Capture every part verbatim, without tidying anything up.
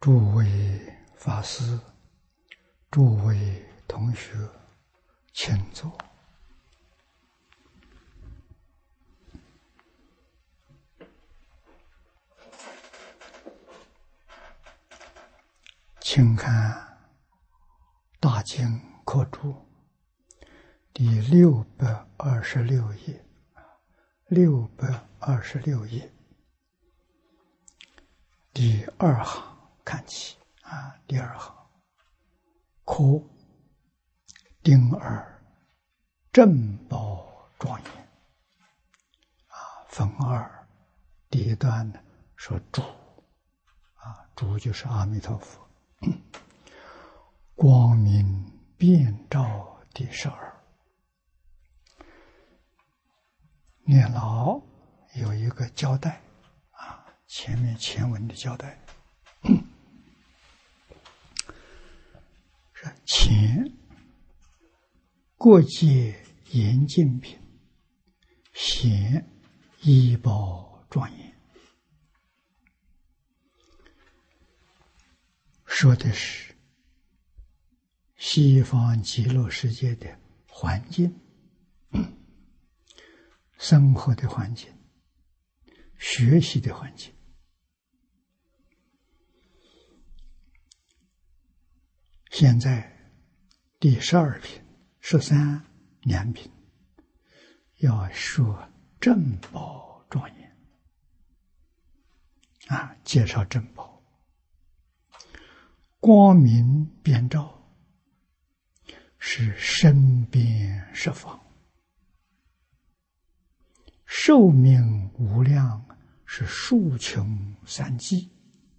诸位法师、诸位同学，请坐。请看《大经课注》第六百二十六页，六百二十六页第二行看起啊，第二行，科丁二正宝庄严啊，分二，第一段呢说主啊，主就是阿弥陀佛。光明遍照第十二，念老有一个交代啊，前面前文的交代，是前过界严净品，显医宝庄严，说的是西方极乐世界的环境，生活的环境，学习的环境。现在第十二品、十三两品要说正宝庄严啊，介绍正宝，光明遍照。是身边十方，寿命无量，是数穷三际。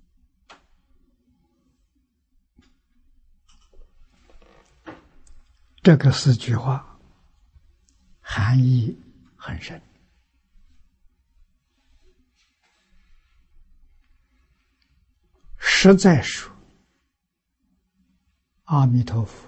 这个四句话含义很深，实在说，阿弥陀佛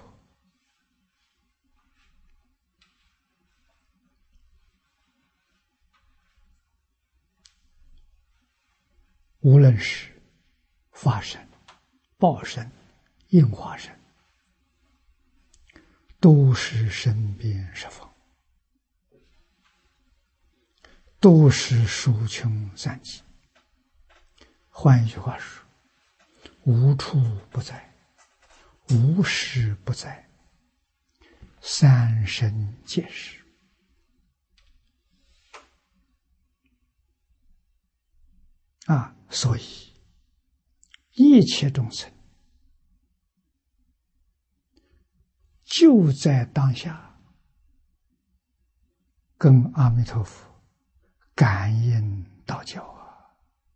无论是法身、报身、应化身，都是身边十方，都是数穷三际。换一句话说，无处不在，无时不在，三身皆是。啊，所以一切众生就在当下跟阿弥陀佛感应道交啊！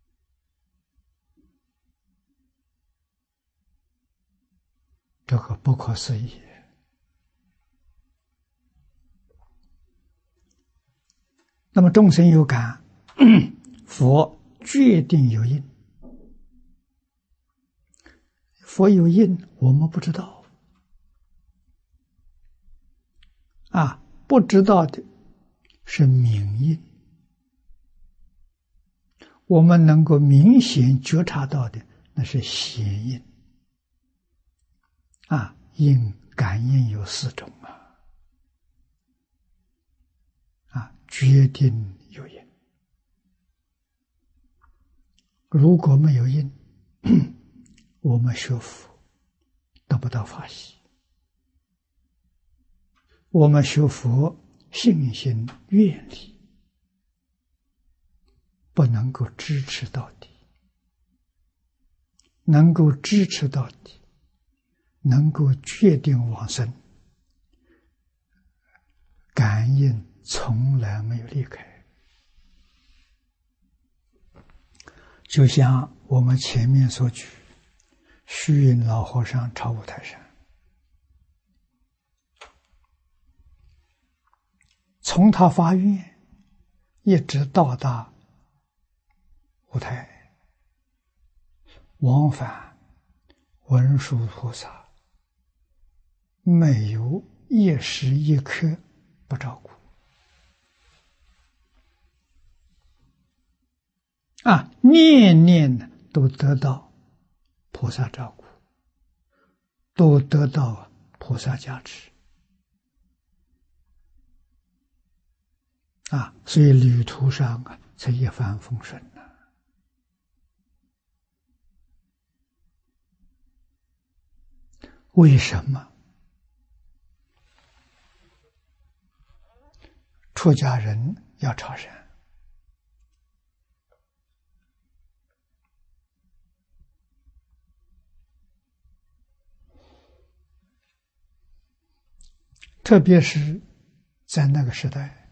这个不可思议。那么众生有感，佛决定有因。佛有因，我们不知道啊，不知道的是明因。我们能够明显觉察到的，那是显因啊。因感应有四种啊，啊，决定有因。如果没有因，我们学佛得不到法喜，我们学佛信心愿力不能够支持到底，能够支持到底，能够决定往生，感应从来没有离开。就像我们前面所举虚云老和尚朝五台山，从他发愿一直到达五台，往返文殊菩萨没有一时一刻不照顾啊，念念都得到菩菩萨照顾，都得到菩萨加持啊，所以旅途上啊才一帆风顺呢、啊。为什么出家人要朝山？特别是在那个时代，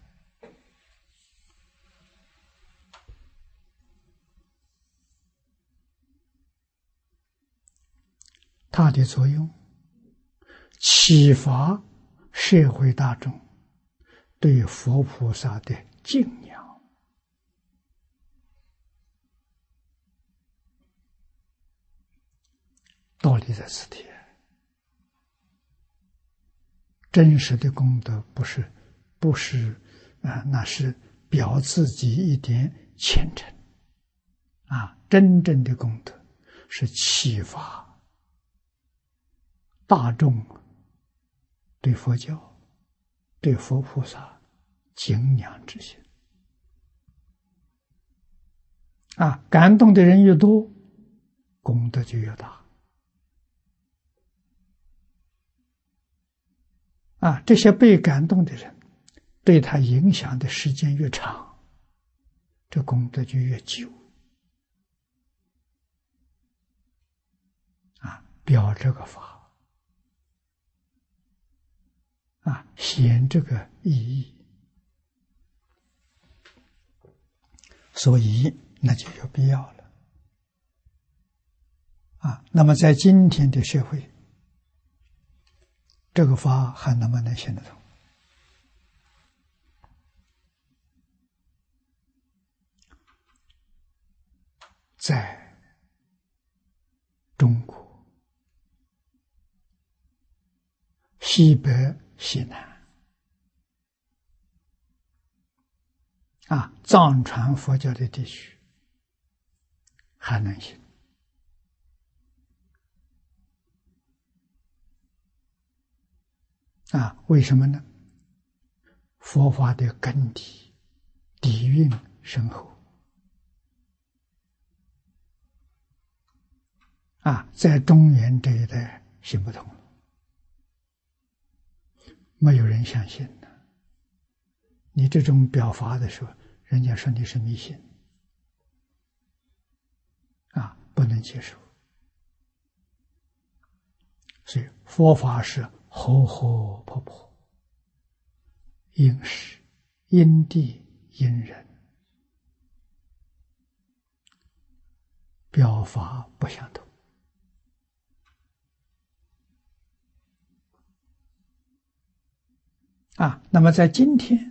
它的作用启发社会大众对佛菩萨的敬仰。道理在此地，真实的功德不是不是啊、呃，那是表自己一点虔诚啊，真正的功德是启发大众对佛教、对佛菩萨敬仰之心啊，感动的人越多，功德就越大啊。这些被感动的人，对他影响的时间越长，这功德就越久啊。表这个法啊，显这个意义，所以那就有必要了啊。那么在今天的社会，这个法还能不能行得通？在中国西北西南啊，藏传佛教的地区还能行啊？为什么呢？佛法的根底底蕴深厚啊，在中原这一带行不通了，没有人相信的。你这种表法的时候，人家说你是迷信啊，不能接受。所以佛法是活活泼泼，因时因地因人，表法不相同啊。那么在今天，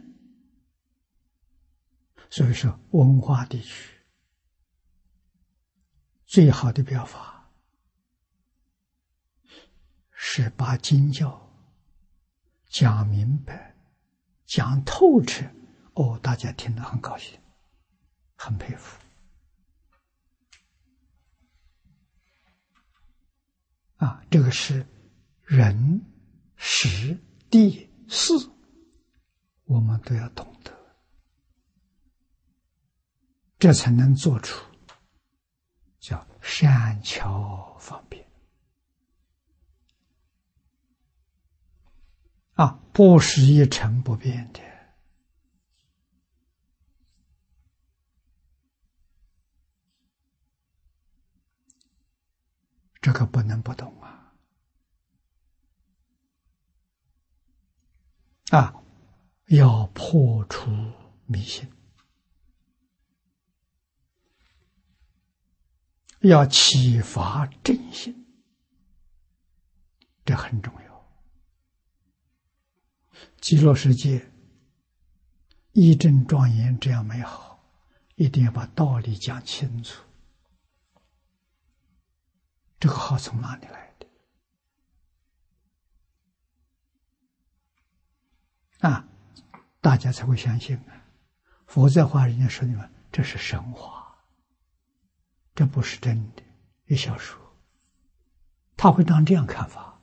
所以说文化地区最好的表法是把经教讲明白、讲透彻。哦，大家听得很高兴，很佩服啊！这个是人、时、地、事，我们都要懂得，这才能做出叫善巧方便啊，不是一成不变的。这个不能不懂啊！啊，要破除迷信，要启发正信，这很重要。极乐世界义正庄严这样美好，一定要把道理讲清楚。这个好从哪里来的啊？大家才会相信啊！否则的话，人家说你们这是神话，这不是真的，一小说他会当这样看法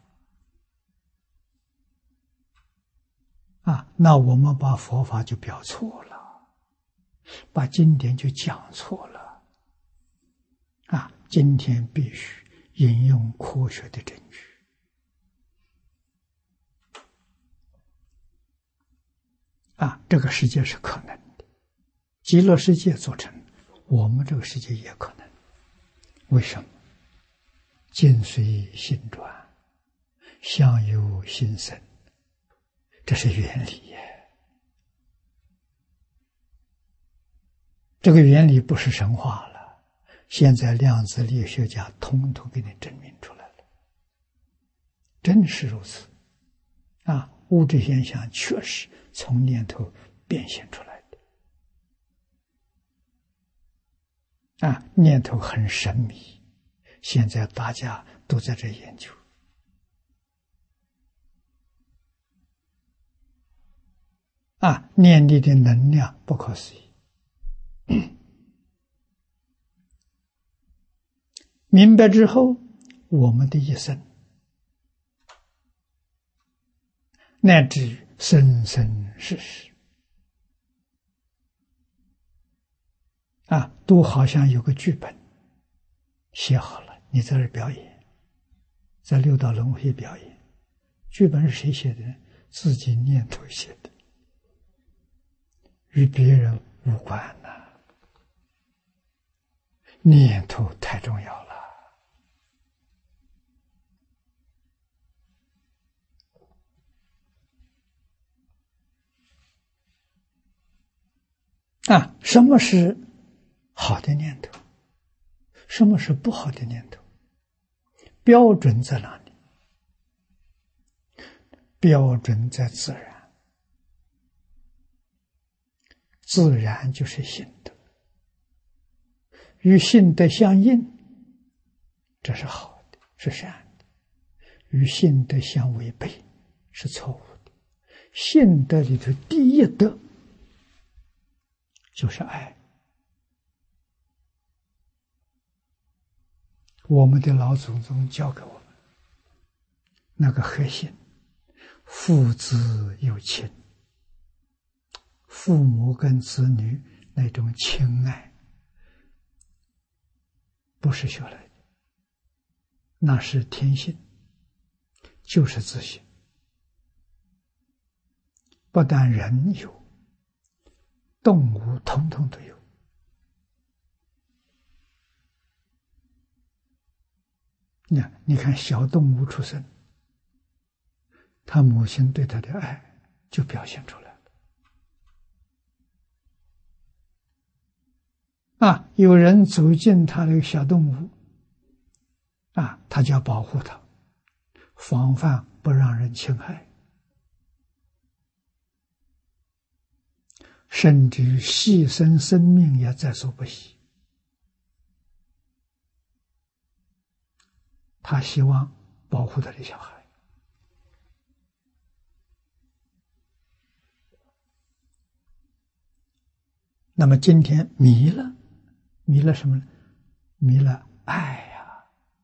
啊。那我们把佛法就表错了，把经典就讲错了啊。今天必须引用科学的证据啊，这个世界是可能的，极乐世界做成，我们这个世界也可能。为什么？境随心转，相由心生，这是原理耶。这个原理不是神话了，现在量子力学家统统给你证明出来了，真是如此啊！物质现象确实从念头变现出来的啊，念头很神秘，现在大家都在这研究啊，念力的能量不可思议。明白之后，我们的一生乃至于生生世世啊，都好像有个剧本写好了，你在这表演，在六道轮回表演。剧本是谁写的呢？自己念头写的，与别人无关呐、啊。念头太重要了啊！什么是好的念头？什么是不好的念头？标准在哪里？标准在自然，自然就是性德，与性德相应，这是好的，是善的；与性德相违背，是错误的。性德里头第一德就是爱。我们的老祖宗教给我们那个核心，父子有情，父母跟子女那种情爱，不是学来的，那是天性，就是自性。不但人有，动物统统都有。你看，你看小动物出生，他母亲对他的爱就表现出来了。啊，有人走进他的小动物，啊，他就要保护它，防范不让人侵害，甚至牺牲生命也在所不惜。他希望保护他的小孩。那么今天迷了，迷了什么呢？迷了爱呀、啊！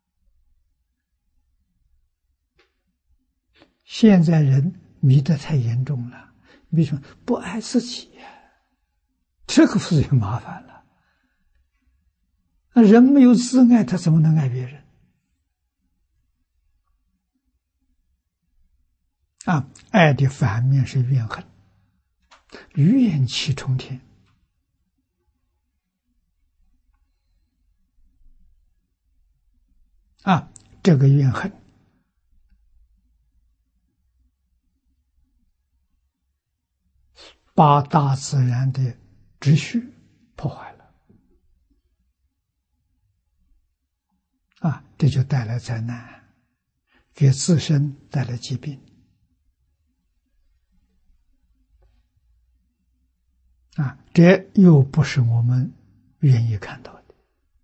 现在人迷得太严重了，比如说不爱自己呀、啊，这个不是就麻烦了？那人没有自爱，他怎么能爱别人？啊，爱的反面是怨恨，怨气冲天。啊，这个怨恨把大自然的秩序破坏了，啊，这就带来灾难，给自身带来疾病。啊，这又不是我们愿意看到的。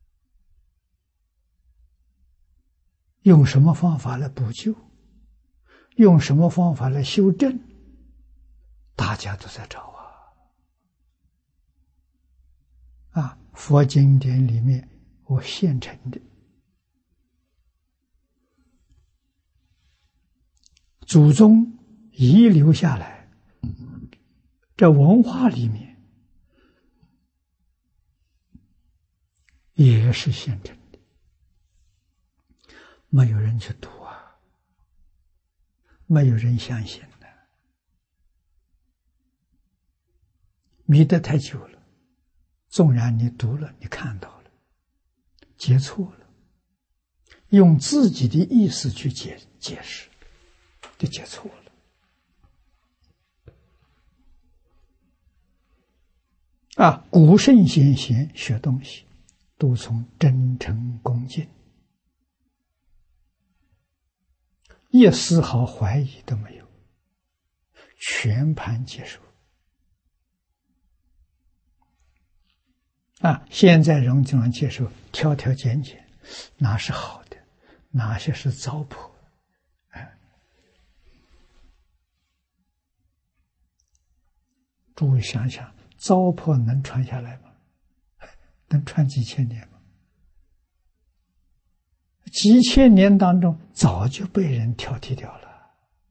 用什么方法来补救？用什么方法来修正？大家都在找啊！啊，佛经典里面我现成的， 祖宗遗留下来，这文化里面也是现成的，没有人去读啊，没有人相信的，迷得太久了，纵然你读了，你看到了，解错了，用自己的意思去解解释，就解错了。啊，古圣先贤学东西，都从真诚恭敬，一丝毫怀疑都没有，全盘接受。啊，现在人经常接受挑挑拣拣，哪是好的，哪些是糟粕。哎，诸位想想，糟粕能传下来吗？能传几千年吗？几千年当中，早就被人挑剔掉了。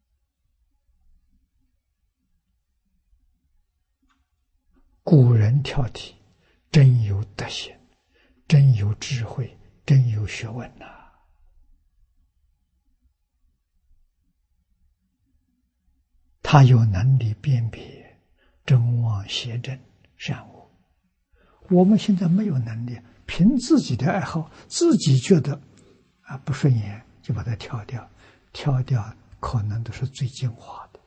古人挑剔，真有德行，真有智慧，真有学问呐、啊！他有能力辨别真妄邪正善恶。我们现在没有能力，凭自己的爱好，自己觉得啊不顺眼，就把它挑掉，挑掉可能都是最精华的。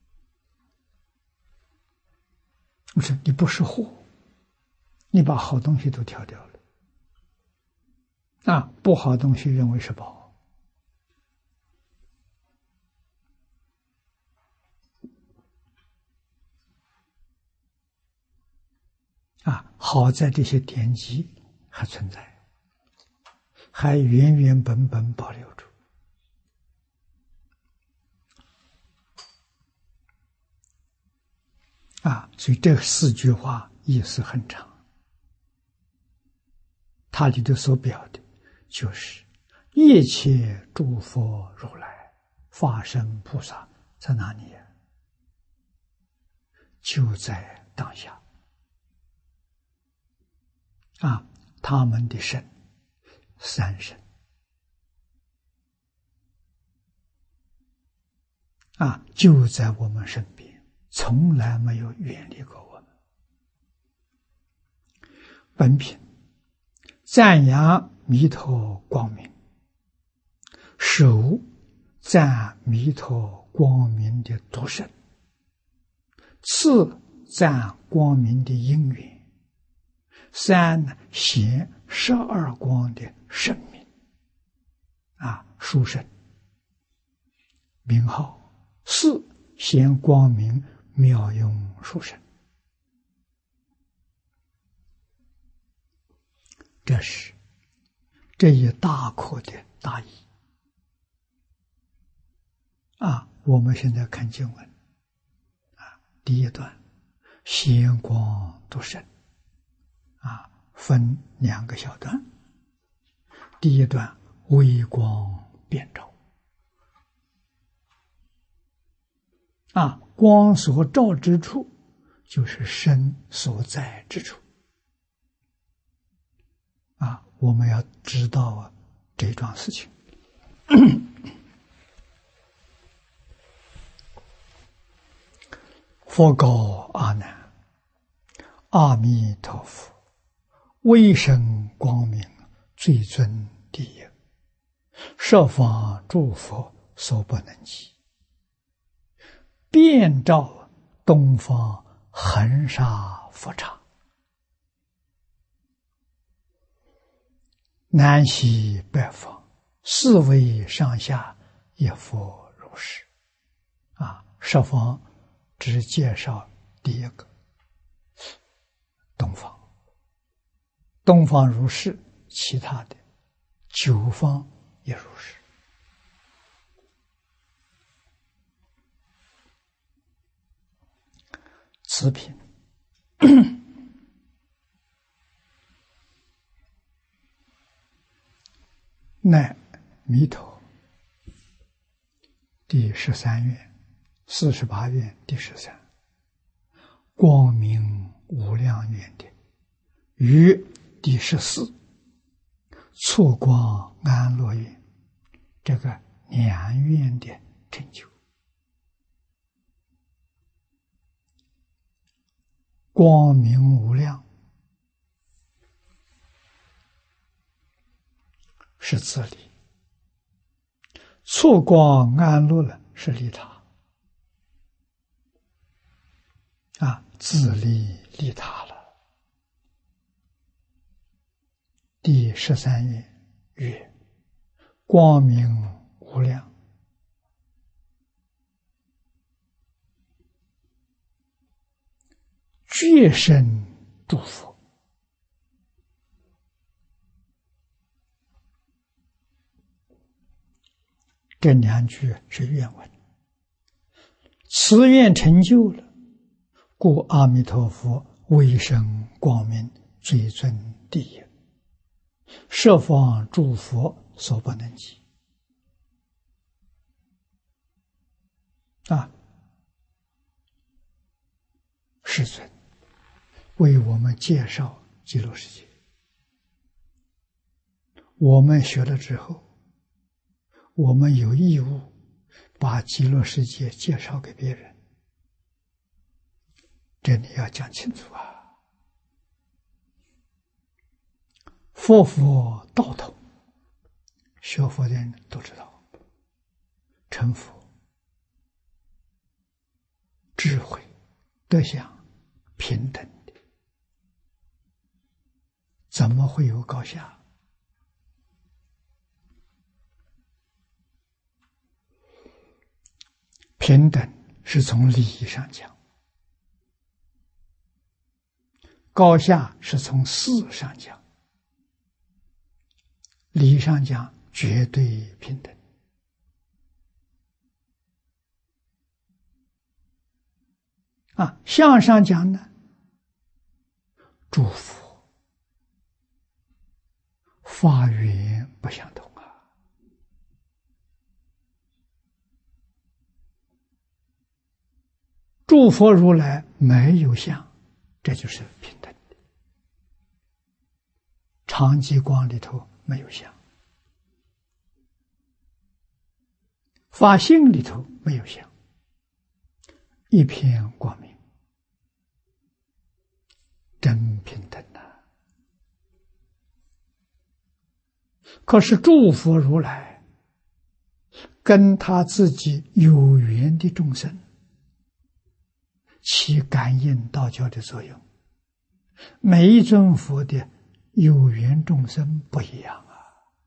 我说你不是货，你把好东西都挑掉了，啊，不好东西认为是宝。啊，好在这些典籍还存在，还原原本本保留住。啊，所以这四句话意思很长，它里头所表的就是一切诸佛如来、法身菩萨在哪里呀？就在当下。啊，他们的身，三身，啊，就在我们身边，从来没有远离过我们。本品赞扬弥陀光明，首赞弥陀光明的独身，次赞光明的因缘，三呢，显十二光的圣名，啊，殊胜名号；四显光明妙用殊胜。这是这一大课的大意。啊，我们现在看经文，啊，第一段显光独胜。啊，分两个小段。第一段微光遍照，啊，光所照之处，就是身所在之处。啊，我们要知道啊这桩事情。佛告阿难：阿弥陀佛。威神光明最尊第一，十方诸佛所不能及，遍照东方恒沙佛刹，南西北方四维上下一佛如是。啊，十方只介绍第一个东方。东方如是，其他的九方也如是。此品乃弥陀第十三愿，四十八愿第十三，光明无量愿的于第十四，错光安乐愿，这个两愿的成就。光明无量是自利，错光安乐了是利他啊，自利利他了。第十三愿曰：光明无量，觉生诸佛。这两句是愿文，此愿成就了，故阿弥陀佛威声光明，最尊第一，十方诸佛所不能及。啊，世尊为我们介绍极乐世界，我们学了之后，我们有义务把极乐世界介绍给别人，这里要讲清楚啊。佛佛道统，学佛的人都知道，成佛智慧德相平等的，怎么会有高下？平等是从理上讲，高下是从事上讲。理上讲绝对平等，啊，相上讲呢，诸佛法缘不相同啊。诸佛如来没有相，这就是平等的。常寂光里头没有相，法性里头没有相，一片光明，真平等啊。可是诸佛如来跟他自己有缘的众生起感应道交的作用，每一尊佛的有缘众生不一样啊，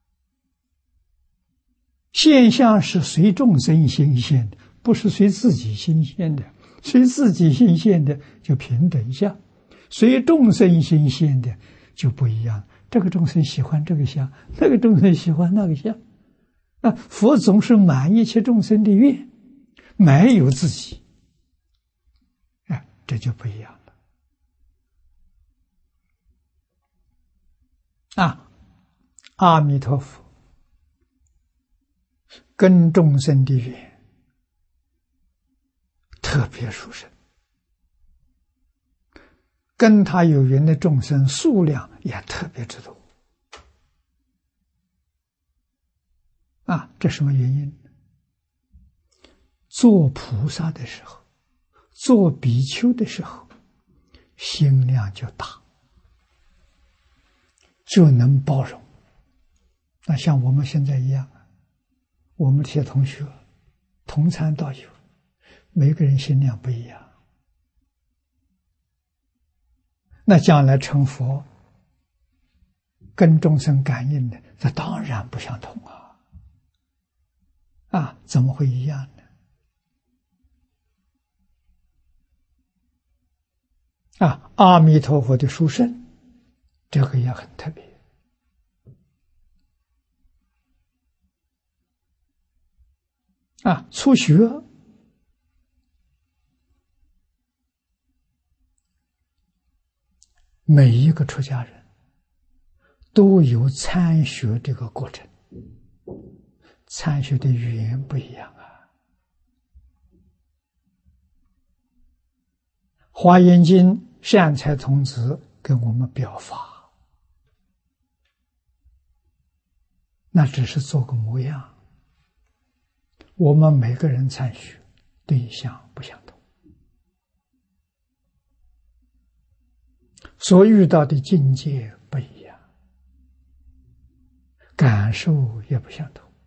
现象是随众生心现的，不是随自己心现的。随自己心现的就平等相，随众生心现的就不一样。这个众生喜欢这个相，那个众生喜欢那个相。啊，佛总是满一切众生的愿，没有自己，啊，这就不一样了。啊，阿弥陀佛跟众生的缘特别殊胜，跟他有缘的众生数量也特别之多。啊，这什么原因？做菩萨的时候，做比丘的时候，心量就大，就能包容。那像我们现在一样，我们这些同学同参道友，每个人心量不一样，那将来成佛跟众生感应的，这当然不相同啊！啊，怎么会一样呢？啊，阿弥陀佛的殊胜，这个也很特别。啊，初学每一个出家人都有参学这个过程，参学的语言不一样啊。 华严经善财童子跟我们表法，那只是做个模样。我们每个人参学对象不相同，所遇到的境界不一样，感受也不相同。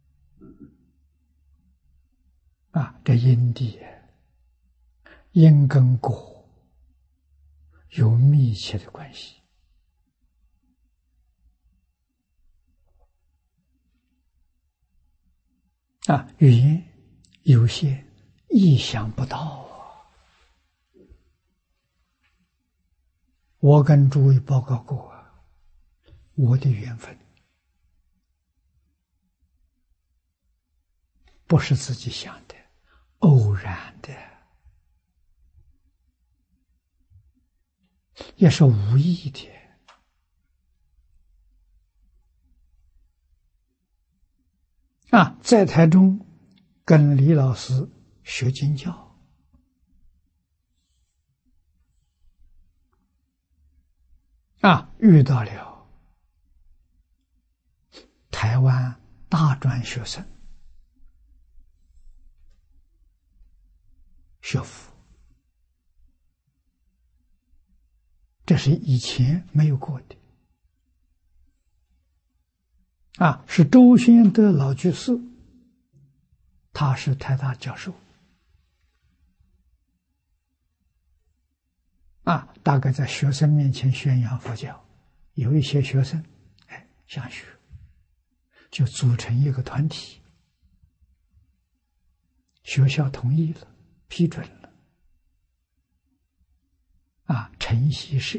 啊，这因地因跟果有密切的关系。啊，语言有些意想不到啊！我跟诸位报告过啊，我的缘分不是自己想的，偶然的，也是无意的。啊，在台中跟李老师学经教，啊，遇到了台湾大专学生学佛，这是以前没有过的。啊，是周宣德老居士，他是台大教授。啊，大概在学生面前宣扬佛教，有一些学生，哎，想学，就组成一个团体，学校同意了，批准了，啊，晨曦社。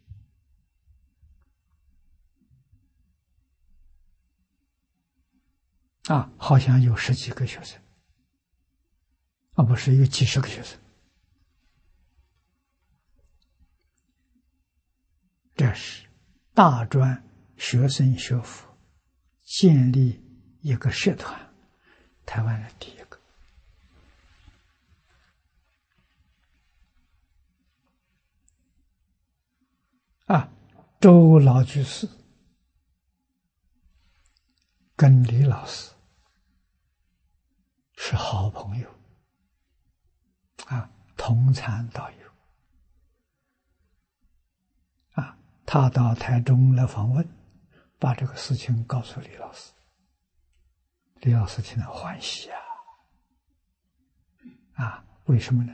啊，好像有十几个学生，啊，不是有几十个学生。这是大专学生学佛建立一个社团，台湾的第一个。啊，周老居士跟李老师是好朋友，啊，同参道友。啊，他到台中来访问，把这个事情告诉李老师，李老师听了欢喜啊！啊，为什么呢？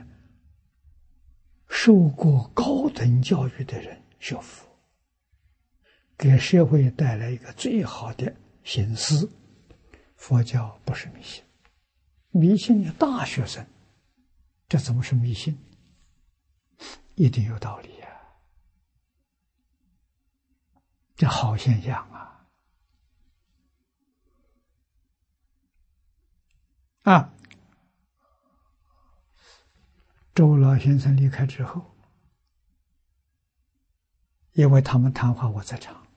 受过高等教育的人学佛，给社会带来一个最好的形式。佛教不是迷信，迷信的大学生，这怎么是迷信？一定有道理呀、啊！这好现象啊！啊，周老先生离开之后，因为他们谈话我在场，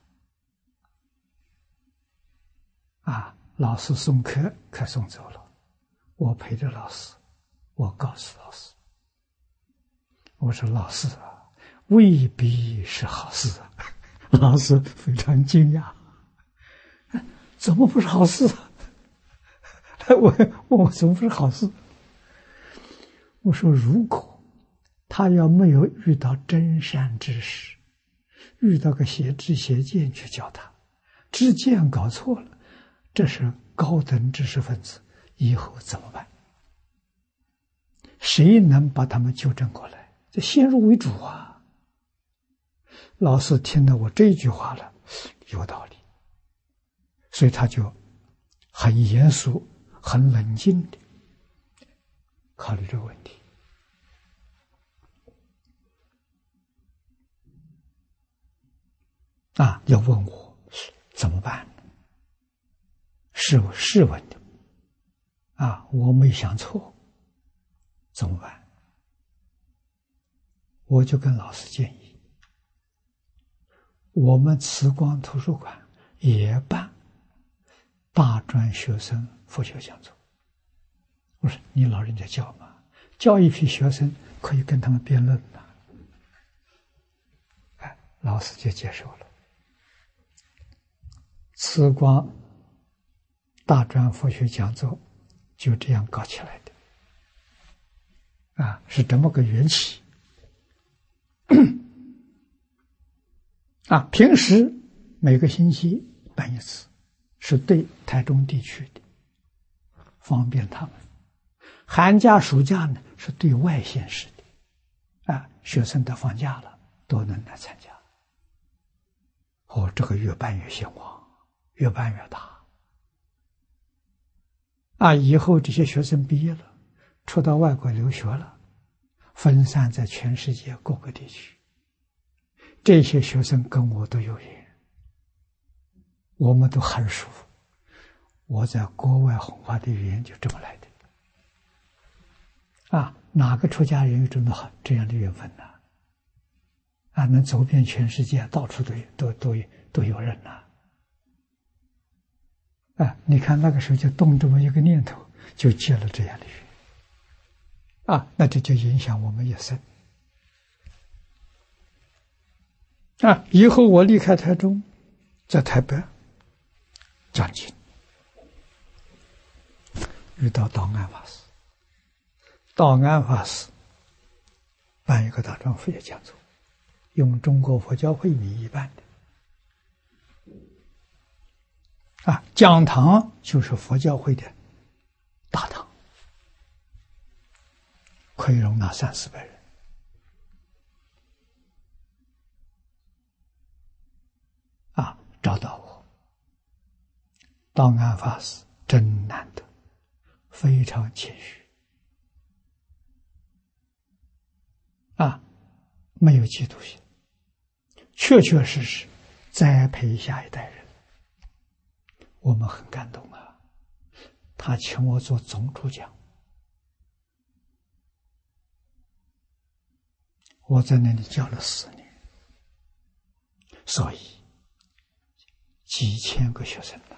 啊，老师送客，客送走了，我陪着老师，我告诉老师，我说老师啊，未必是好事啊。老师非常惊讶，怎么不是好事啊？我问我怎么不是好事？我说如果他要没有遇到真善知识，遇到个邪知邪见去教他，知见搞错了，这是高等知识分子，以后怎么办？谁能把他们纠正过来？这先入为主啊！老师听了我这句话了，有道理，所以他就很严肃、很冷静的考虑这个问题。啊，要问我怎么办？是是问的啊，我没想错，怎么办？我就跟老师建议，我们慈光图书馆也办大专学生佛学讲座。我说你老人家教嘛， 教一批学生可以跟他们辩论嘛？哎，老师就接受了。慈光大专佛学讲座就这样搞起来的，啊，是这么个缘起。啊，平时每个星期办一次，是对台中地区的，方便他们。寒假、暑假呢，是对外县市的，啊，学生都放假了，都能来参加。哦，这个越办越兴旺，越办越大。啊，以后这些学生毕业了，出到外国留学了，分散在全世界各个地区。这些学生跟我都有缘，我们都很舒服。我在国外弘法的缘就这么来的。啊，哪个出家人有这么好这样的缘分呢？啊，能走遍全世界，到处都有都都有都有人呐。啊，你看那个时候就动这么一个念头，就结了这样的缘。啊，那这就影响我们一生。啊，以后我离开台中，在台北讲经，遇到道安法师。道安法师办一个大专佛学讲座，用中国佛教会名义办的。啊，讲堂就是佛教会的大堂，可以容纳三四百人。啊，找到我，道安法师真难得，非常谦虚。啊，没有嫉妒心，确确实实栽培下一代人，我们很感动啊。他请我做总主讲，我在那里教了四年，所以几千个学生呢。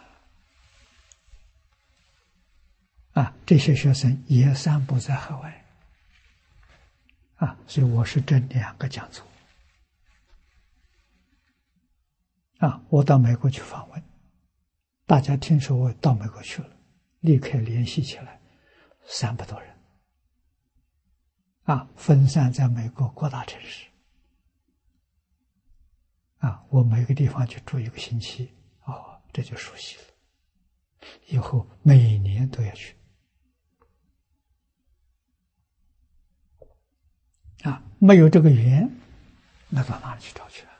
啊，这些学生也散布在海外。啊，所以我是这两个讲座。啊，我到美国去访问，大家听说我到美国去了，立刻联系起来，三百多人。啊，分散在美国各大城市。啊，我每个地方去住一个星期，哦，这就熟悉了。以后每年都要去。啊，没有这个缘，那到哪里去找去啊？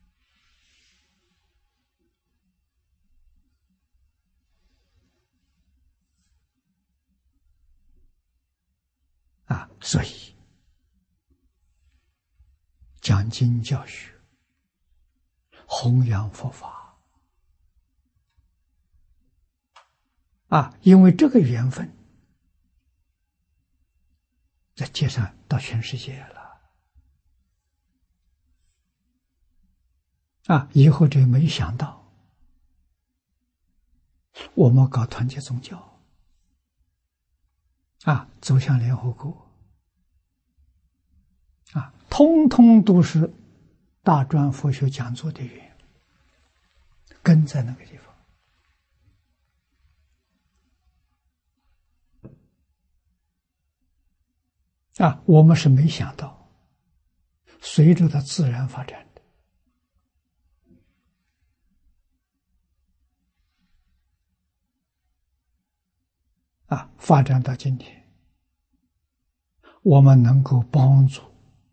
啊，所以讲经教学，弘扬佛法，啊，因为这个缘分，在街上到全世界了。啊，以后这没想到，我们搞团结宗教，啊，走向联合国，啊，通通都是大专佛学讲座的缘，根在那个地方。啊，我们是没想到，随着它自然发展的。啊，发展到今天，我们能够帮助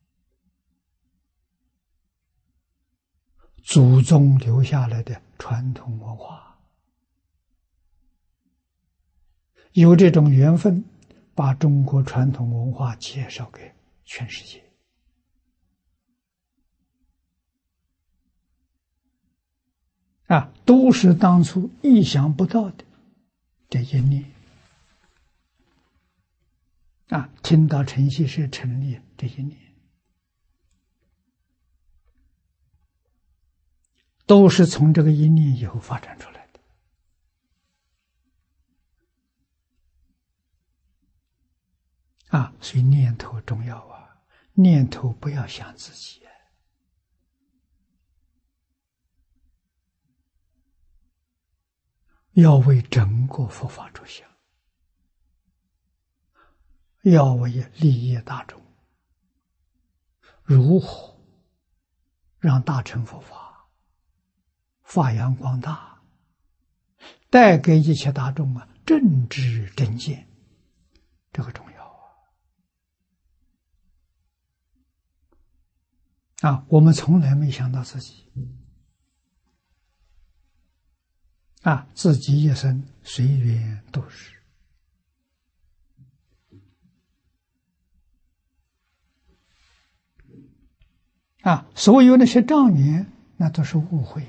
祖宗留下来的传统文化，有这种缘分，把中国传统文化介绍给全世界。啊，都是当初意想不到的这一念。啊，听到晨曦社成立这一年，都是从这个一念以后发展出来的。 啊，所以念头重要啊！念头不要想自己，要为整个佛法着想，要为利益大众。如何让大乘佛法发扬光大，带给一切大众啊正知正见，这个重要啊！啊，我们从来没想到自己啊，自己一生随缘度日。啊，所有那些障缘，那都是误会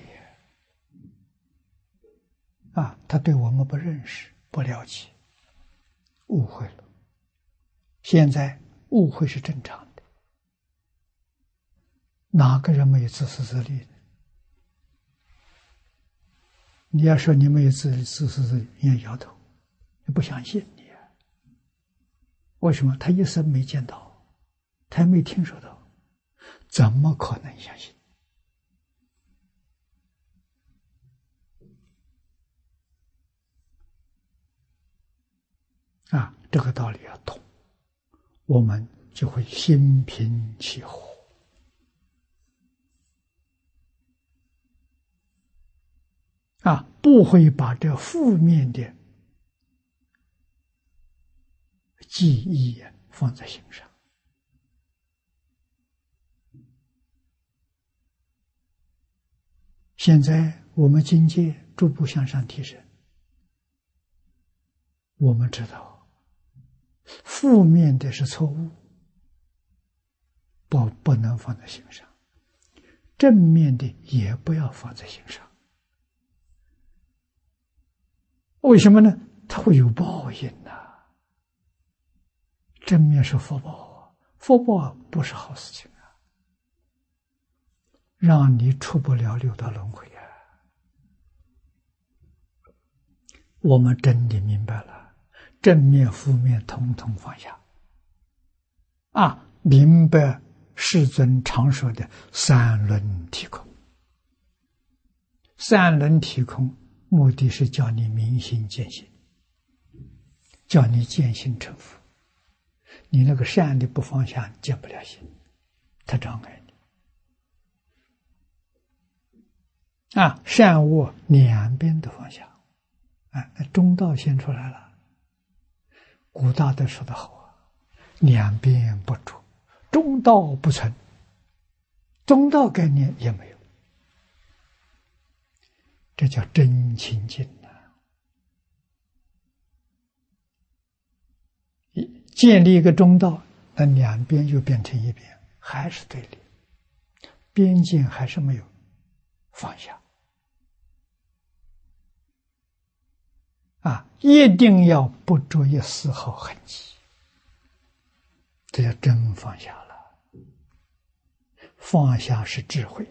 啊！他对我们不认识、不了解，误会了。现在误会是正常的，哪个人没有自私自利的？你要说你没有自自私自利，你要摇头，你不相信你啊？为什么？他一生没见到，他也没听说到。怎么可能相信？啊，这个道理要懂，我们就会心平气和。啊，不会把这负面的记忆放在心上。现在我们境界逐步向上提升，我们知道负面的是错误，不不能放在心上，正面的也不要放在心上。为什么呢？它会有报应呐、啊。正面是福报，福报不是好事情。让你出不了六道轮回啊！我们真的明白了，正面、负面统统放下。啊，明白世尊常说的三轮体空。三轮体空，目的是叫你明心见性，叫你见性成佛。你那个善的不放下，见不了心，它障碍你。啊，善恶两边都放下，啊，那中道现出来了。古大德说得好啊，两边不着，中道不存，中道概念也没有，这叫真清净啊！建立一个中道，那两边又变成一边，还是对立，边界还是没有放下。啊，一定要不着一丝毫痕迹，这叫真放下了。放下是智慧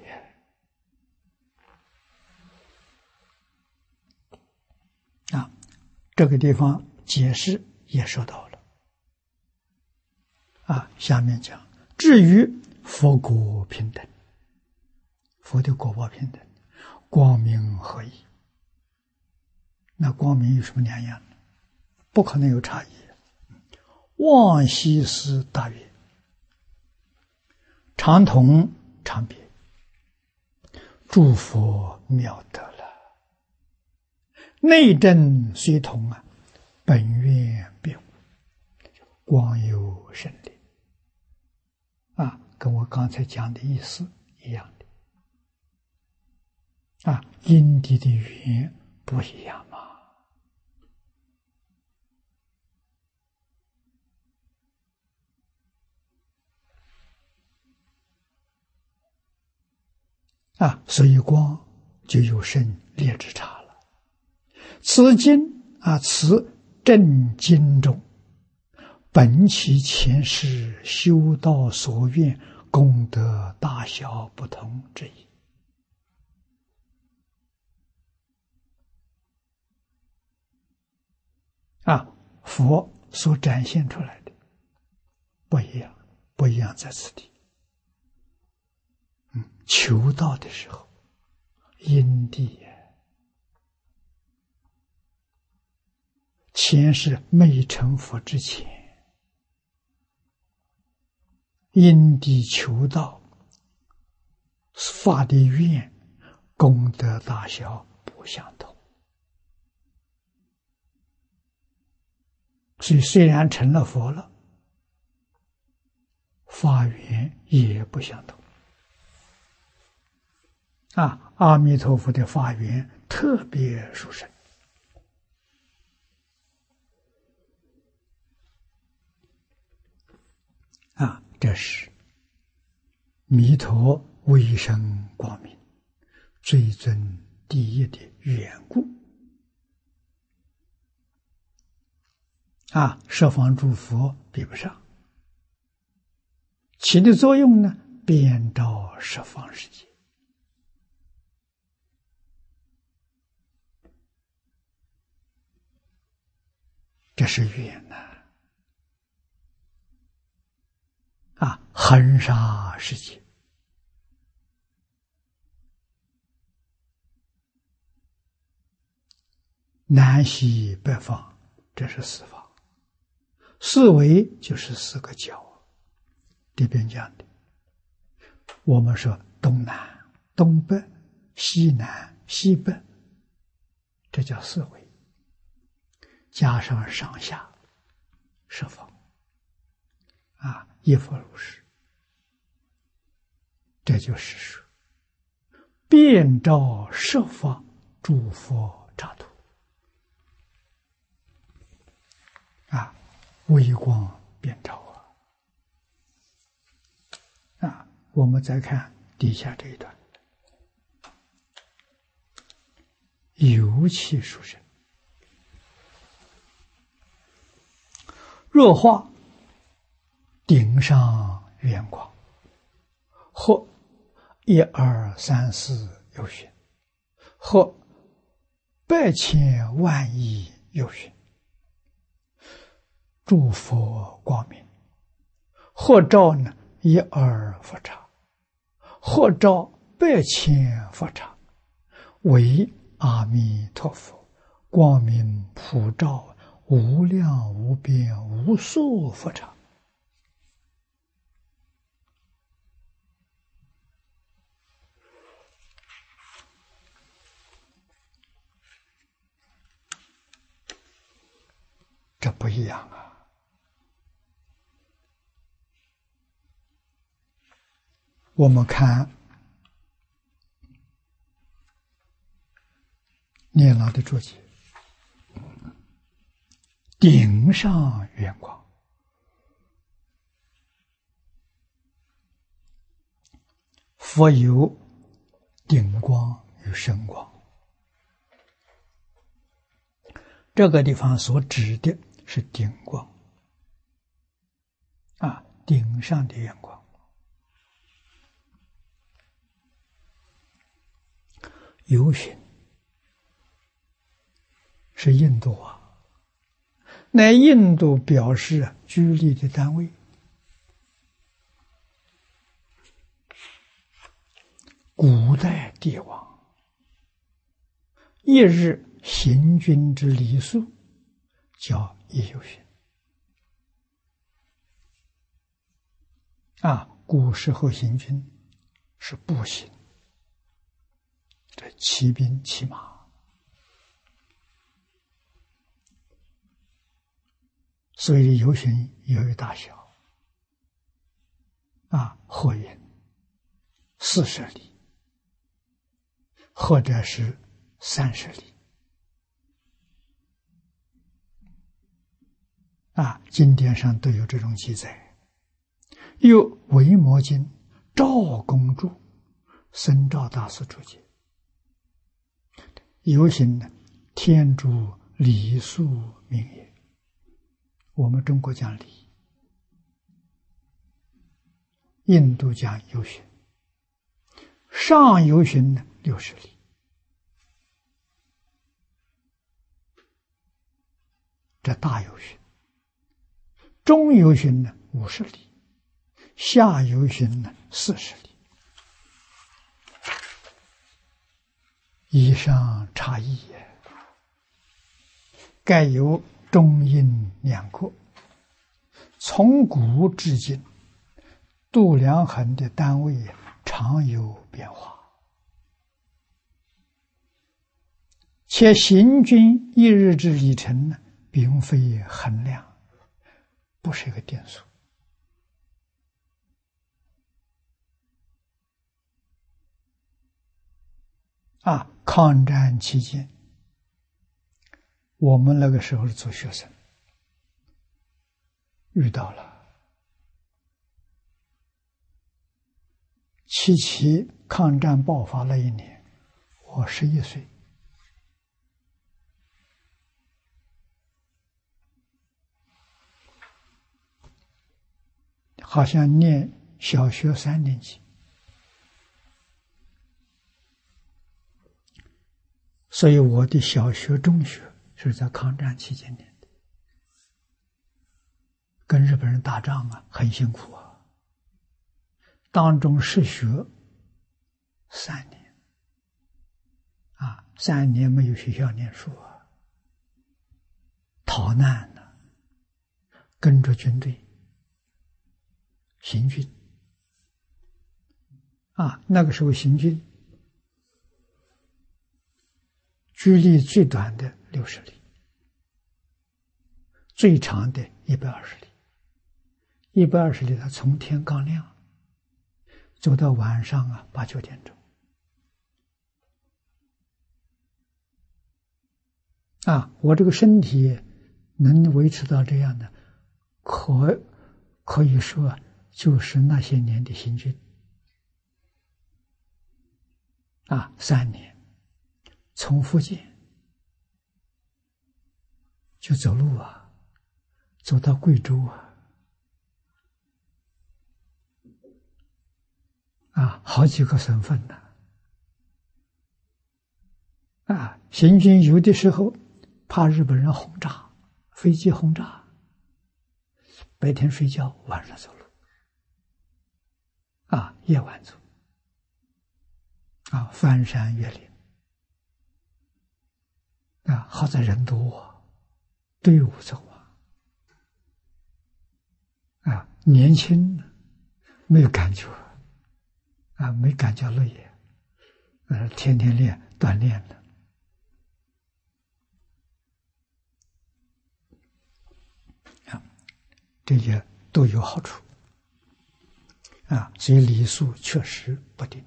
啊！这个地方解释也说到了啊。下面讲，至于佛果平等，佛的果报平等，光明合一。那光明有什么两样呢？不可能有差异。妄悉思大圆，常同常别，诸佛妙德了。内证虽同啊，本愿别无，光有胜利。啊，跟我刚才讲的意思一样的。啊，因地的缘不一样嘛。啊，所以光就有胜劣之差了。此经啊，此正经中，本其前世修道所愿功德大小不同之意。啊，佛所展现出来的不一样，不一样在此地。嗯，求道的时候，因地前是没成佛之前，因地求道，发的愿功德大小不相同，所以虽然成了佛了，发愿也不相同。啊，阿弥陀佛的发愿特别殊胜。啊，这是弥陀威声光明、最尊第一的缘故。啊，十方诸佛比不上，起的作用呢，遍照十方世界。这是缘呐！啊，恒沙世界，南西北方，这是四方。四维就是四个角，这边讲的。我们说东南、东北、西南、西北，这叫四维。加上上下十方，啊，一佛如是，这就是说，遍照十方诸佛刹土，啊，微光遍照啊！啊，我们再看底下这一段，尤其殊胜。若化顶上圆光，或一二三四有寻，或百千万亿有寻，诸佛光明，或照呢一二佛刹，或照百千佛刹，为阿弥陀佛光明普照无量无边无数佛刹。这不一样啊！我们看念老的注解，顶上圆光，佛有顶光与身光。这个地方所指的是顶光，啊，顶上的圆光。有寻是印度啊，那印度表示居力的单位。古代帝王一日行军之礼数叫一有寻啊，古时候行军是步行，这骑兵骑马，所以游巡也有大小啊，或云四十里，或者是三十里啊，经典上都有这种记载。又维摩经赵公注僧肇大师注解，游行呢，天主礼数名也。我们中国讲礼，印度讲游巡，上游巡呢六十里，这大游巡；中游巡呢五十里，下游行呢四十里，以上差异也。盖有中阴两国，从古至今，度量衡的单位常有变化，且行军一日之里程呢，并非衡量，不是一个定数。啊，抗战期间，我们那个时候做学生，遇到了七七抗战爆发那一年，我十一岁，好像念小学三年级。所以我的小学、中学是在抗战期间念的，跟日本人打仗啊，很辛苦啊。当中失学三年，啊，三年没有学校念书啊，逃难呢、啊，跟着军队行军，啊，那个时候行军。距离最短的六十里，最长的一百二十里。一百二十里，他从天刚亮，走到晚上啊八九点钟。啊，我这个身体能维持到这样的，可可以说就是那些年的行军。啊，三年。从福建就走路啊，走到贵州啊，啊，好几个省份呢、啊，啊，行军有的时候怕日本人轰炸，飞机轰炸，白天睡觉，晚上走路，啊，夜晚走，啊，翻山越岭。啊，好在人多啊，队伍走啊，啊，年轻没有感觉，啊，没感觉累也，呃，天天练锻炼的，啊，这些都有好处，啊，所以礼数确实不定，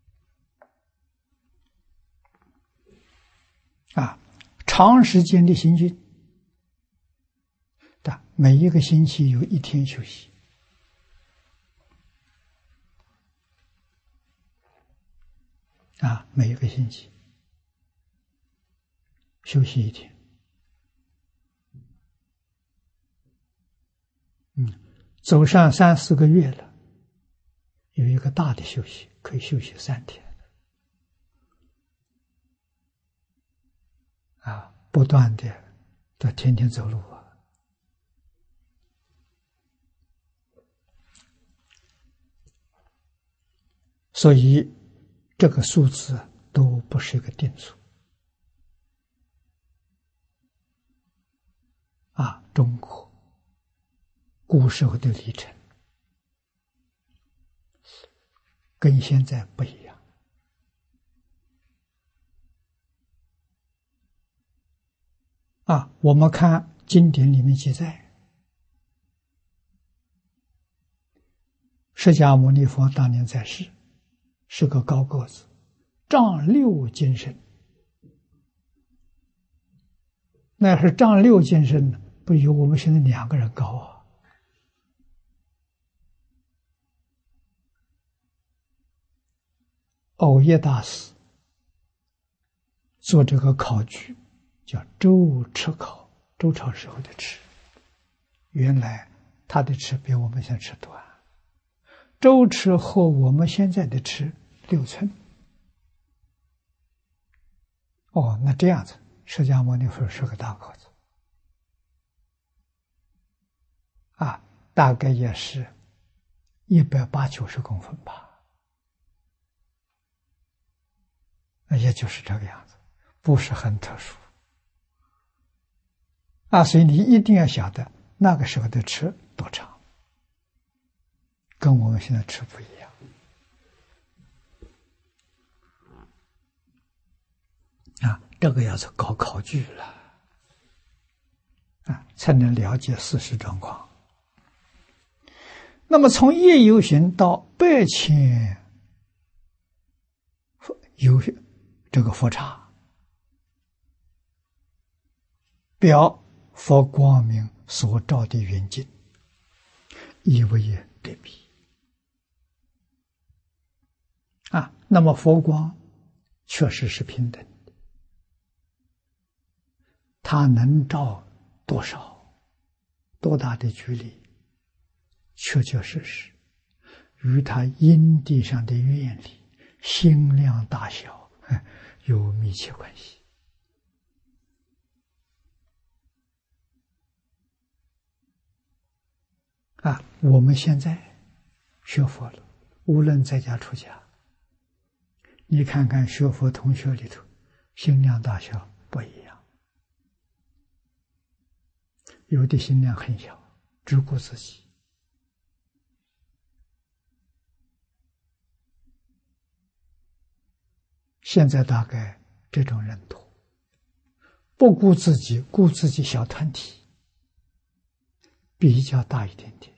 啊。长时间的行军，的每一个星期有一天休息，啊，每一个星期休息一天，嗯，走上三四个月了，有一个大的休息，可以休息三天。啊，不断的的天天走路啊，所以这个数字都不是一个定数啊。中国古时候的里程跟现在不一样。啊，我们看经典里面记载，释迦牟尼佛当年在世，是个高个子，丈六金身。那是丈六金身，不有我们现在两个人高啊。藕叶大师做这个考据，叫周尺考，周朝时候的尺。原来他的尺比我们现在尺短，周尺和我们现在的尺六寸。哦，那这样子，释迦牟尼佛是个大个子啊。 大概也是一百八九十公分吧，也就是这个样子，不是很特殊啊。所以你一定要晓得那个时候的尺多长，跟我们现在尺不一样啊。这个要是搞考据了啊，才能了解事实状况。那么从一由旬到百千由这个佛刹，表佛光明所照的圆镜，亦为对比啊。那么佛光确实是平等的，它能照多少多大的距离，确确实实与它因地上的愿力、心量大小有密切关系啊。我们现在学佛了，无论在家出家，你看看学佛同学里头，心量大小不一样，有的心量很小，只顾自己。现在大概这种人多，不顾自己，顾自己小团体比较大一点点，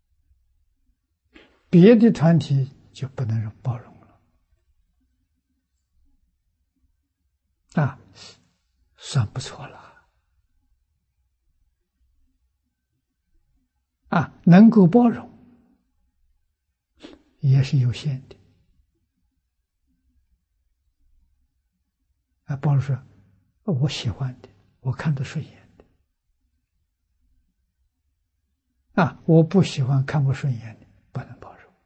别的团体就不能包容了啊，算不错了啊，能够包容也是有限的啊。包容说我喜欢的，我看得顺眼的啊，我不喜欢看不顺眼的不能包容。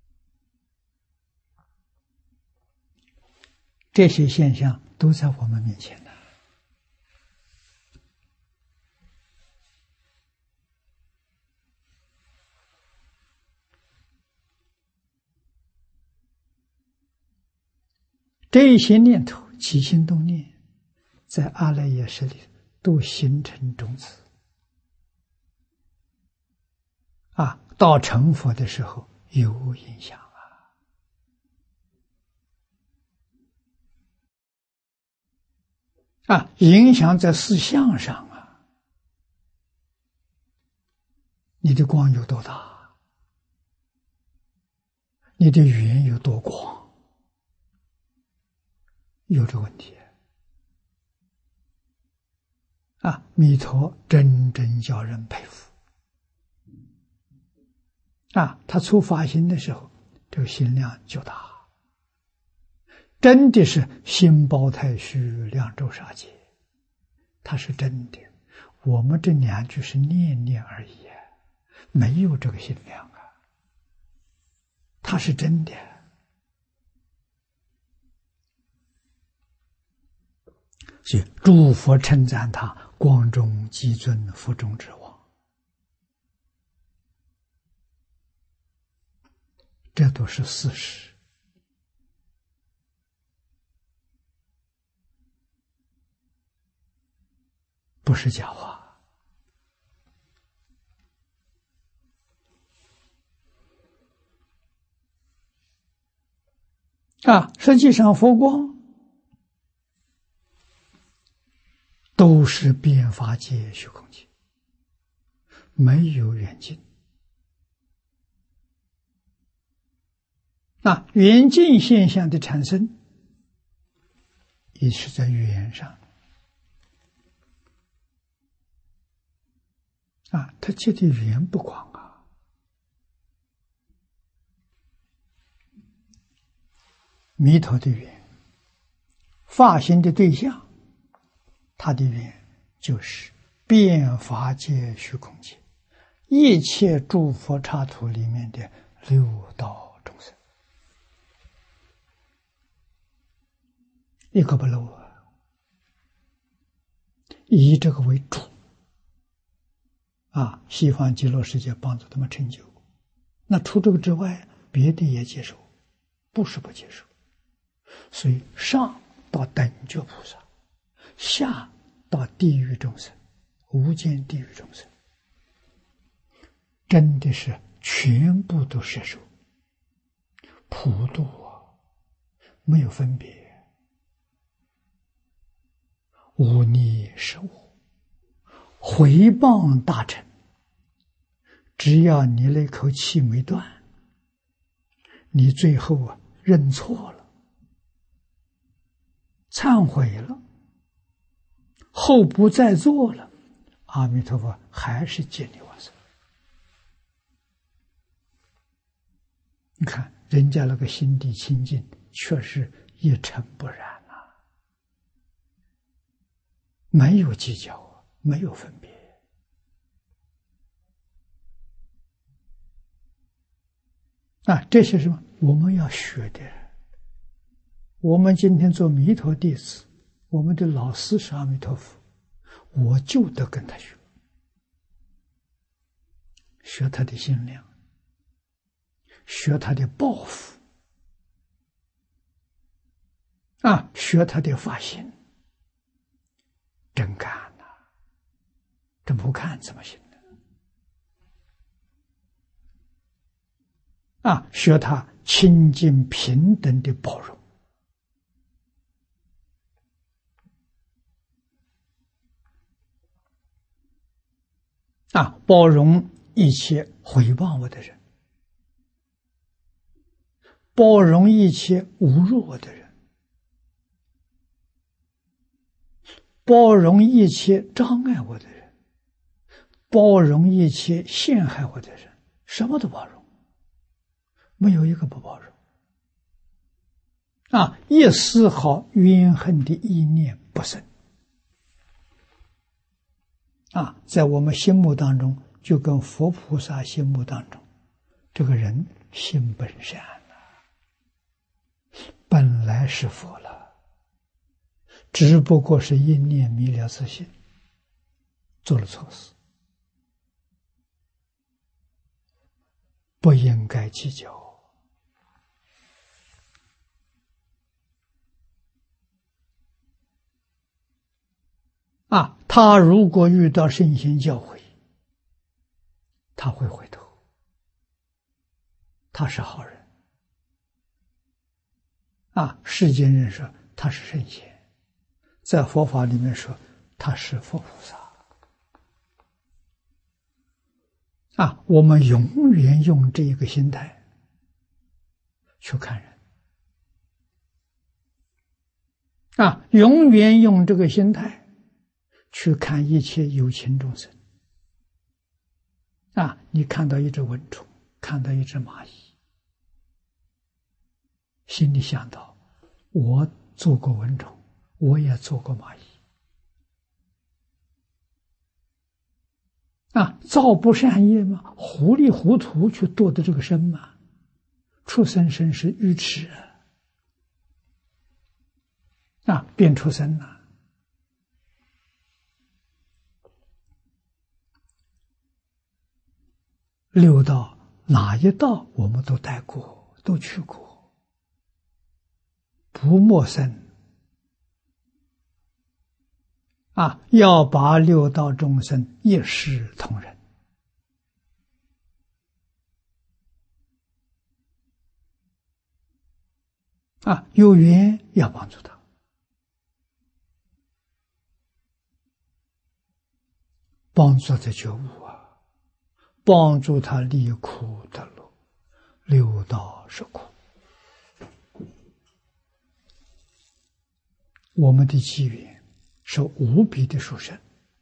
这些现象都在我们面前呢。这一些念头起心动念，在阿赖耶识里都形成种子啊，到成佛的时候有影响啊啊，影响在思想上啊。你的光有多大，你的缘有多广，有这个问题啊。弥陀真正叫人佩服啊，他出发心的时候，这个心量就大，真的是心包太虚，量周沙界，它是真的。我们这两句是念念而已，没有这个心量啊，它是真的。所以诸佛称赞他光中极尊，福中之王，这都是事实，不是假话啊。实际上佛光都是变法界虚空界，没有远近啊。远近现象的产生也是在语言上啊，他接的语言不广啊。弥陀的缘，发心的对象，他的缘就是变法界虚空界，一切诸佛刹土里面的六道众生，一个不漏啊，以这个为主啊，西方极乐世界帮助他们成就。那除这个之外，别的也接受，不是不接受。所以上到等觉菩萨，下到地狱众生，无间地狱众生，真的是全部都摄受，普度啊，没有分别，无逆是无，回谤大乘，只要你那口气没断，你最后啊认错了，忏悔了，后不再做了，阿弥陀佛还是接你往生。你看人家那个心地清净，确实一尘不染啊，没有计较啊，没有分别啊，这些什么我们要学的。我们今天做弥陀弟子，我们的老师是阿弥陀佛，我就得跟他学，学他的心量，学他的抱负啊，学他的发心，真干呐、啊！这不看怎么行呢？啊，学他清净平等的包容啊，包容一切诽谤我的人，包容一切侮辱我的人，包容一切障碍我的人，包容一切陷害我的人，什么都包容，没有一个不包容啊！一丝毫怨恨的意念不生啊！在我们心目当中，就跟佛菩萨心目当中，这个人心本善啊，本来是佛了，只不过是一念迷了自信，做了错事，不应该计较啊！他如果遇到圣贤教诲，他会回头，他是好人啊！世间人说他是圣贤，在佛法里面说他是佛菩萨啊！我们永远用这一个心态去看人啊，永远用这个心态去看一切有情众生啊！你看到一只蚊虫，看到一只蚂蚁，心里想到我做过蚊虫，我也做过蚂蚁啊！造不善业吗？糊里糊涂去堕的这个生嘛，畜生生是愚痴啊，啊变畜生了。六道哪一道我们都待过，都去过，不陌生啊！要把六道众生一视同仁啊！有缘要帮助他，帮助他觉悟啊，帮助他离苦得乐。六道是苦，我们的机缘是无比的殊胜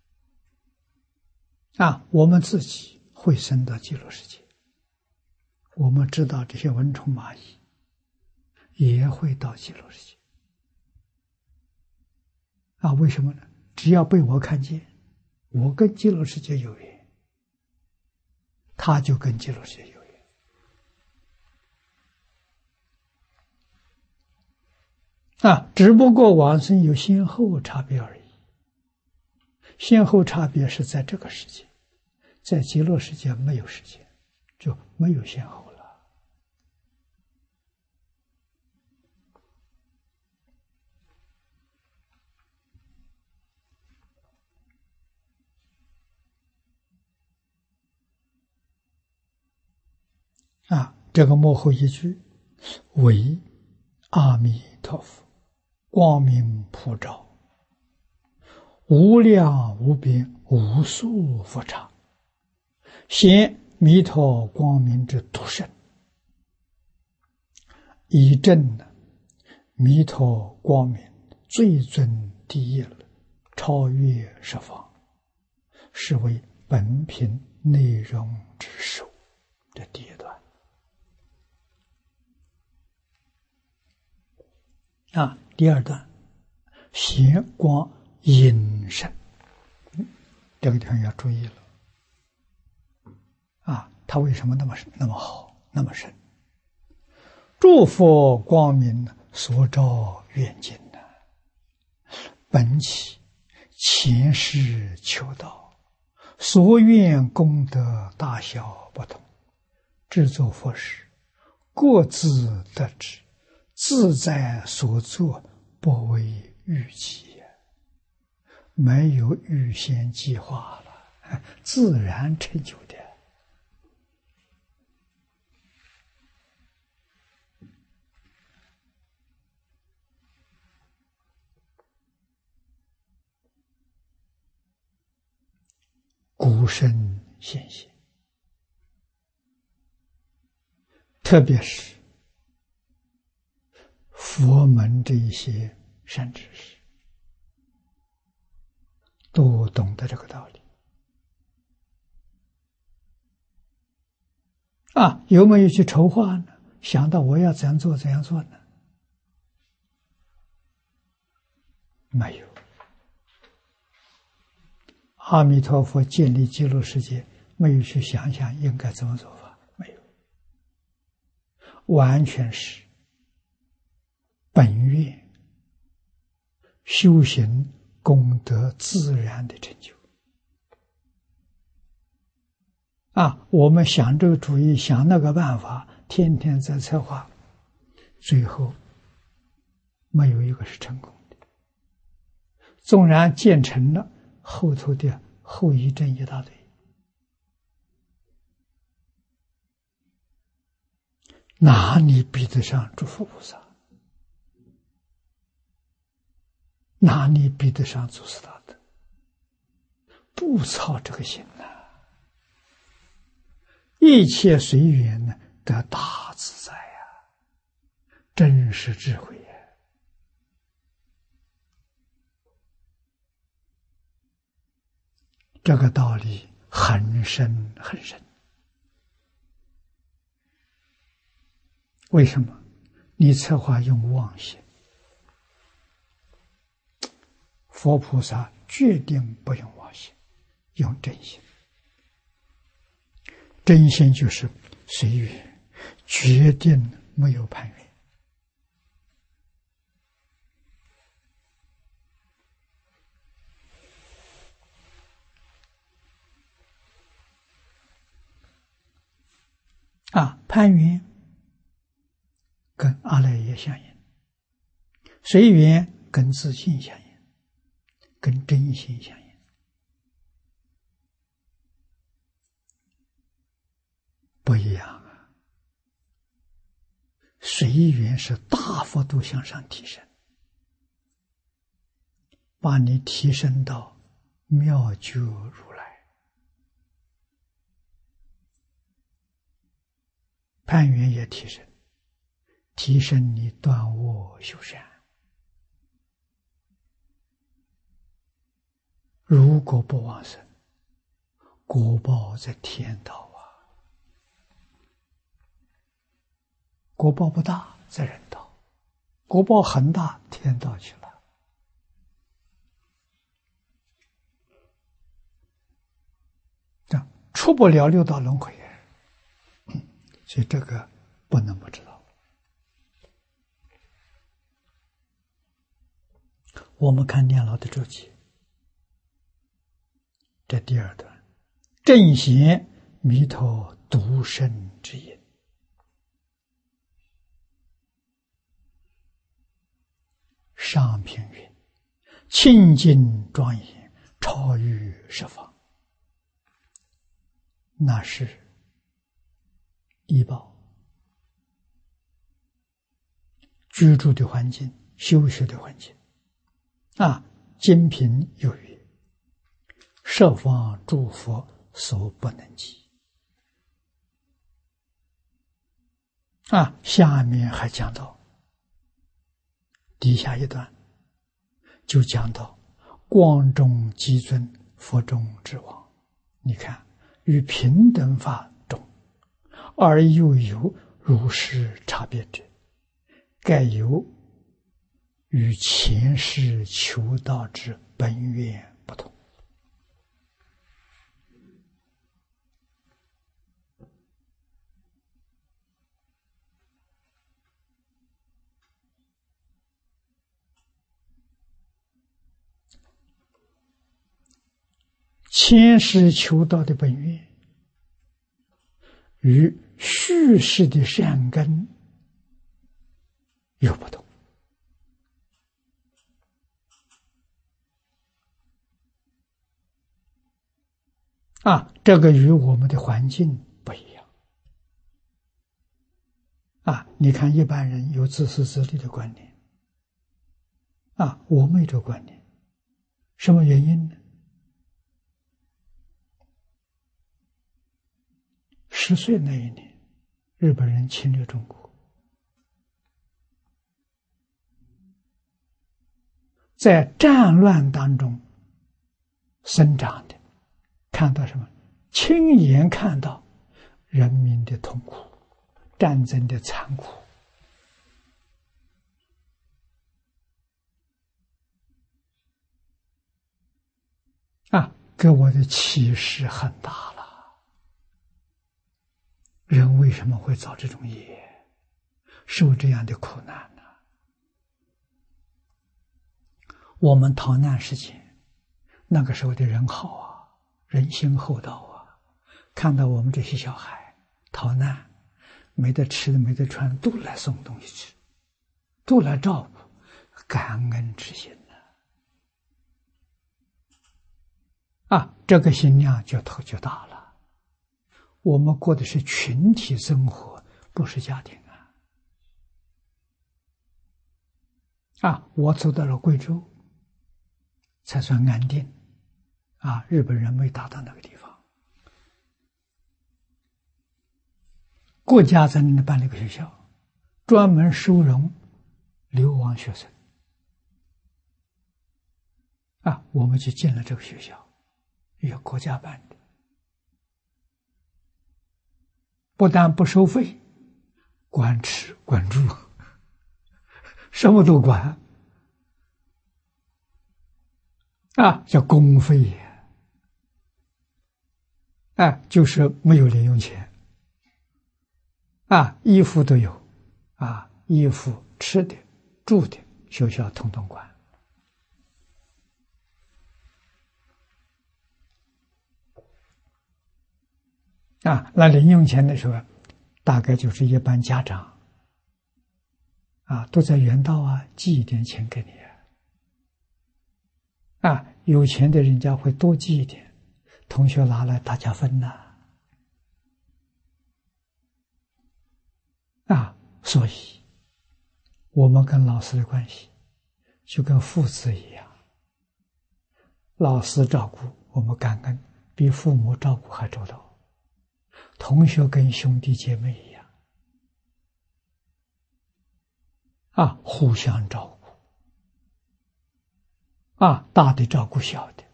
啊！我们自己会生到极乐世界，我们知道这些蚊虫蚂蚁也会到极乐世界啊！为什么呢？只要被我看见，我跟极乐世界有缘，他就跟极乐世界有缘啊！只不过往生有先后差别而已，先后差别是在这个世界， 在极乐世界没有时间，就没有先后了。啊，这个幕后一句为阿弥陀佛光明普照，无量无边无数佛刹，显弥陀光明之独身，以证弥陀光明最尊第一了，超越十方，是为本品内容之首。这第一段啊，第二段显光隐身，这个地方要注意了啊，它为什么那么那么好，那么深？诸佛光明所照愿境呢，本起前世求道，所愿功德大小不同，制作佛事，各自得之，自在所作，不为预计，没有预先计划了，自然成就的。古圣先贤，特别是佛门这一些善知识，都懂得这个道理啊！有没有去筹划呢？想到我要怎样做怎样做呢？没有。阿弥陀佛建立极乐世界，没有去想想应该怎么做法，没有，完全是本愿修行功德自然的成就啊！我们想这个主意，想那个办法，天天在策划，最后没有一个是成功的。纵然建成了，后头的后遗症一大堆，哪里比得上诸佛菩萨？哪里比得上祖师大德？不操这个心呐、啊，一切随缘呢，得大自在呀、啊，真实智慧呀、啊。这个道理很深很深。为什么？你策划用妄心，佛菩萨决定不用妄心，用真心。真心就是随缘，决定没有攀缘。啊，攀缘跟阿赖耶相应，随缘跟自信相应，跟真心相应。不一样啊！随缘是大幅度向上提升，把你提升到妙觉如来。攀缘也提升，提升你断恶修善。如果不往生，果报在天道啊；果报不大，在人道；果报很大，天道去了。这样出不了六道轮回。所以这个不能不知道。我们看念老的周记，这第二段， 正贤弥陀独生之业。上品云：清净庄严，超于十方。那是医报，居住的环境，修学的环境啊。经品有曰：十方诸佛所不能及。啊，下面还讲到底下一段，就讲到光中极尊，佛中之王。你看，于平等法中，而又有如是差别者，盖有与前世求道之本愿不同。前世求道的本愿与续世的善根有不同啊，这个与我们的环境不一样啊。你看，一般人有自私自利的观念啊，我没这观念，什么原因呢？十岁那一年，日本人侵略中国，在战乱当中生长的，看到什么？亲眼看到人民的痛苦，战争的残酷啊，给我的启示很大了。人为什么会造这种业，受这样的苦难呢？我们逃难时期，那个时候的人好啊，人心厚道啊，看到我们这些小孩逃难，没得吃的没得穿，都来送东西吃，都来照顾，感恩之心呢。啊，这个心量就头就大了。我们过的是群体生活，不是家庭啊！啊，我走到了贵州，才算安定。啊，日本人没打到那个地方，国家在那里办了一个学校，专门收容流亡学生。啊，我们就进了这个学校，由国家办的。不但不收费，管吃管住，什么都管啊，叫公费啊，就是没有零用钱啊，衣服都有啊，衣服、吃的、住的，学校统统管啊。那零用钱的时候，大概就是一般家长啊，都在原道啊寄一点钱给你啊，有钱的人家会多寄一点，同学拿来大家分呐 啊, 啊，所以我们跟老师的关系就跟父子一样，老师照顾我们感恩，比父母照顾还周到。同学跟兄弟姐妹一样啊，互相照顾啊，大的照顾小的。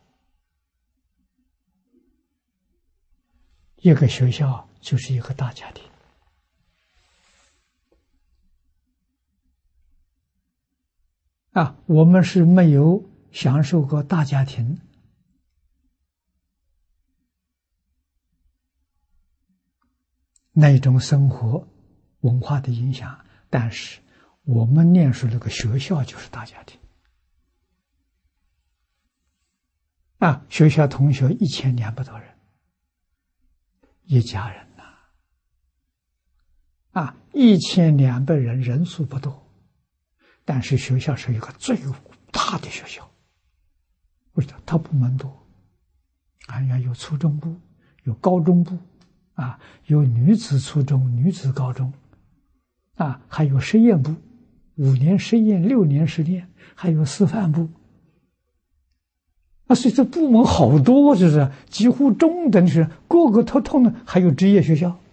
一个学校就是一个大家庭啊，我们是没有享受过大家庭那种生活文化的影响，但是我们念书那个学校就是大家庭啊，学校同学一千两百多人一家人呐、啊，啊，一千两百人，人数不多，但是学校是一个最大的学校。为什么？它部门多，啊，有初中部，有高中部，啊，有女子初中、女子高中，啊，还有实验部，五年实验，六年实验，还有师范部。啊，所以这部门好多，就是几乎中等学，个个通通的，还有职业学校。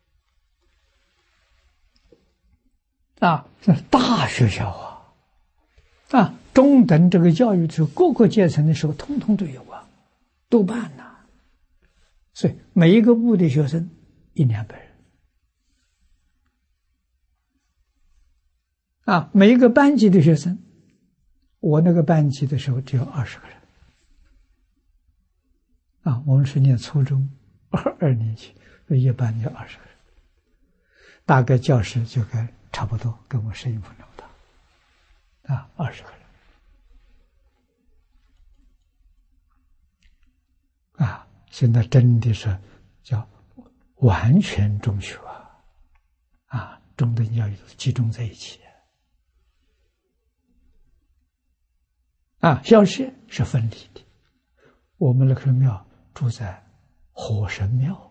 啊，这大学校啊，啊，中等这个教育是各个阶层的时候，通通都有啊，都办呐、啊。所以每一个部的学生一两百人，啊，每一个班级的学生，我那个班级的时候只有二十个人，啊，我们是念初中二二年级，一班就二十个人，大概教室就该差不多跟我声音不那么大，啊，二十个人，啊，现在真的是叫完全中学啊，啊，中等教育集中在一起，啊，小学是分离的，我们那个庙住在火神庙，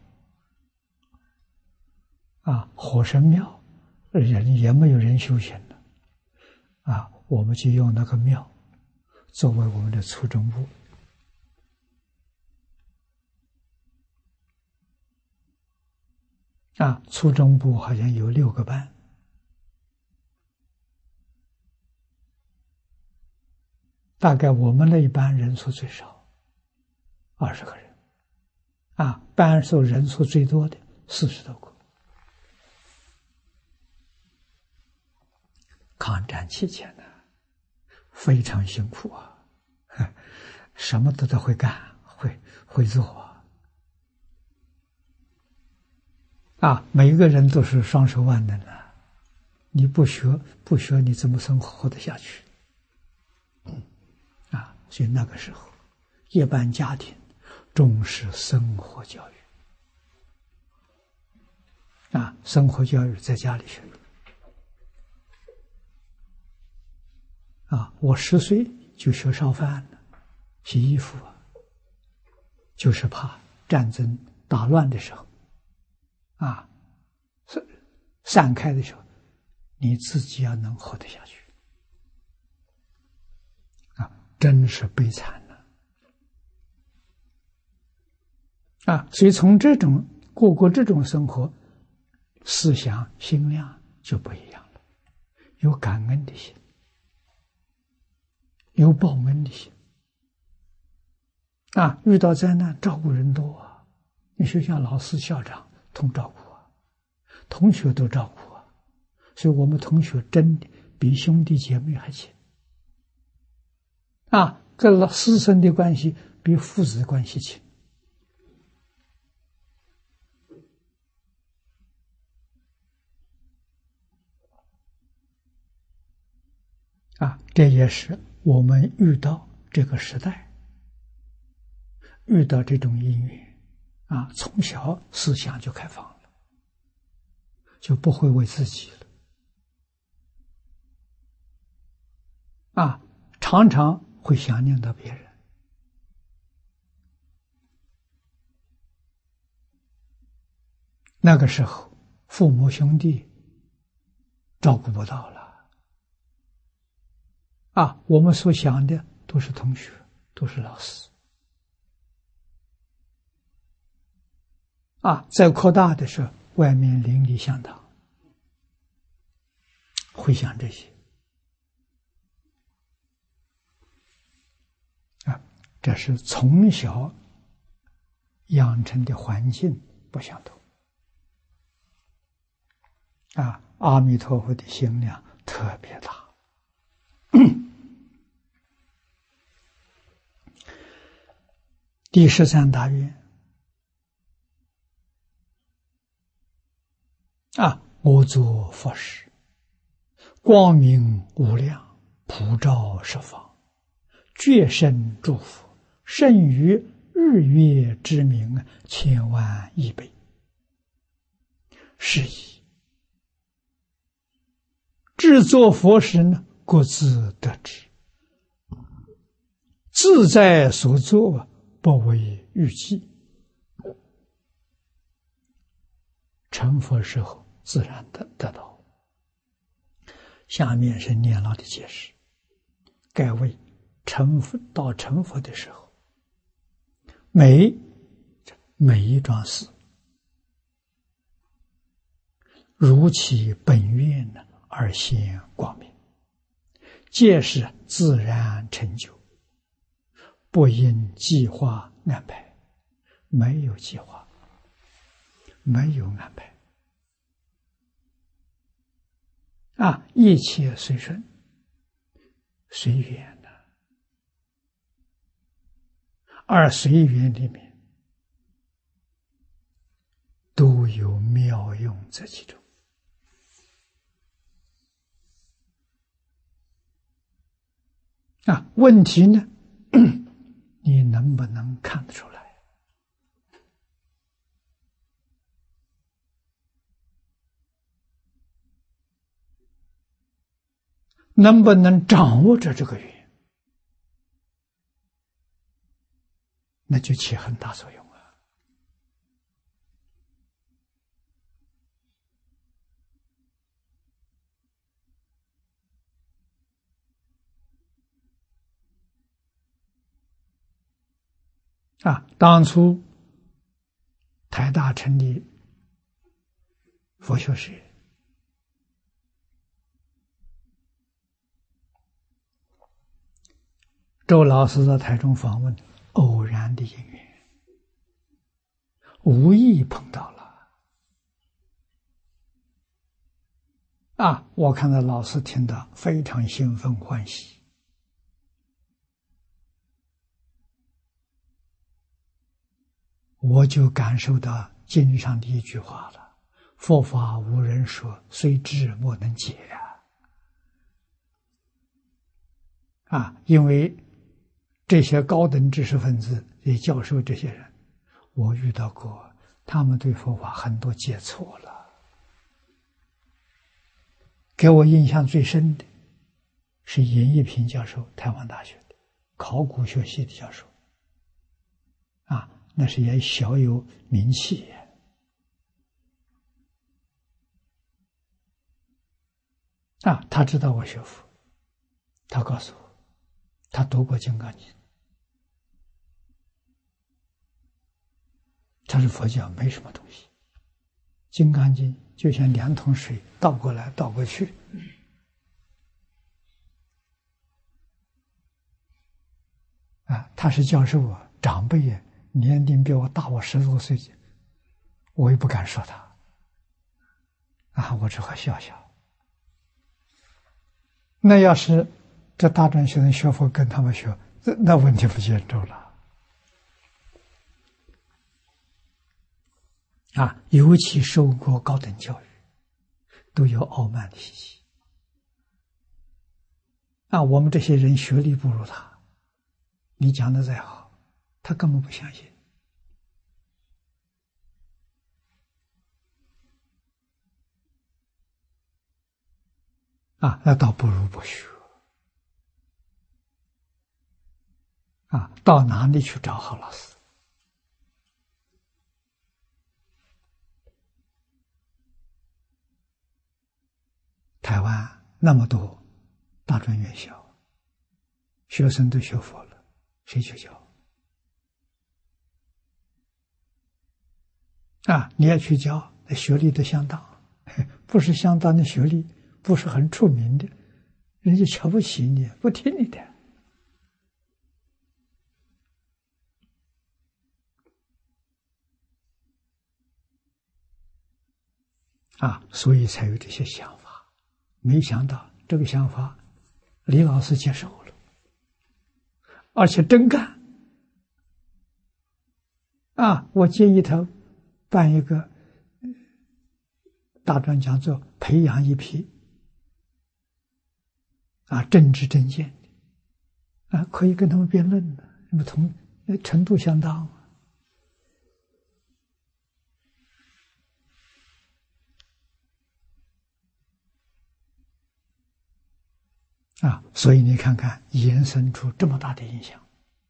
啊，火神庙。人也没有人修行了，啊，我们就用那个庙作为我们的初中部，啊，初中部好像有六个班，大概我们那一班人数最少，二十个人，啊，班数人数最多的四十多个。抗战期间呢，非常辛苦啊，什么都都会干，会会做啊，啊，每一个人都是双手万能啊，你不学不学，你怎么生活活得下去？嗯，啊，所以那个时候，一般家庭重视生活教育，啊，生活教育在家里学。啊，我十岁就学烧饭了，洗衣服啊，就是怕战争打乱的时候，啊，散开的时候，你自己要能活得下去，啊，真是悲惨了，啊，所以从这种过过这种生活，思想心量就不一样了，有感恩的心。有报恩的心啊！遇到灾难，照顾人多啊！你学校老师、校长同照顾啊，同学都照顾啊，所以我们同学真的比兄弟姐妹还亲啊！跟师生的关系比父子关系亲啊！这也是我们遇到这个时代，遇到这种因缘啊，从小思想就开放了，就不会为自己了啊，常常会想念到别人。那个时候，父母兄弟照顾不到了。啊，我们所想的都是同学，都是老师。啊，再扩大的是外面邻里乡党，会想这些。啊，这是从小养成的环境不相同。啊，阿弥陀佛的心量特别大。第十三大愿啊，我作佛事，光明无量，普照十方，觉生诸佛，胜于日月之明千万亿倍是以制作佛时呢，各自得之，自在所作，不为欲计。成佛时候自然得得到。下面是念老的解释，该为成佛到成佛的时候，每每一桩事如其本愿呢而现光明，皆是自然成就，不因计划安排，没有计划，没有安排啊，一切随顺随缘的，而随缘里面都有妙用在其中啊。问题呢，你能不能看得出来？能不能掌握着这个缘，那就起很大作用啊！啊，当初台大成立佛学学院，周老师在台中访问，偶然的因缘，无意碰到了啊！我看到老师听到非常兴奋欢喜，我就感受到经上的一句话了：佛法无人说，虽知莫能解啊！啊，因为这些高等知识分子也教授这些人，我遇到过，他们对佛法很多解错了。给我印象最深的是严一平教授，台湾大学的考古学系的教授，啊，那是也小有名气啊。他知道我学佛，他告诉我，他读过《金刚经》。他说佛教没什么东西，《金刚经》就像两桶水倒过来倒过去。啊，他是教授啊，长辈也年龄比我大我十多岁，我也不敢说他。啊，我只好笑笑。那要是这大专学生学佛跟他们学，那问题不严重了。啊，尤其受过高等教育，都有傲慢的习气。啊，我们这些人学历不如他，你讲的再好，他根本不相信。啊，那倒不如不学。啊，到哪里去找好老师？台湾那么多大专院校，学生都学佛了，谁去教？啊，你要去教，那学历都相当，不是相当的学历，不是很出名的，人家瞧不起你，不听你的。啊，所以才有这些想法。没想到这个想法，李老师接受了，而且真干。啊，我建议他办一个大专讲座，培养一批啊政治正见的，啊可以跟他们辩论的，那么同程度相当。 啊，所以你看看，延伸出这么大的影响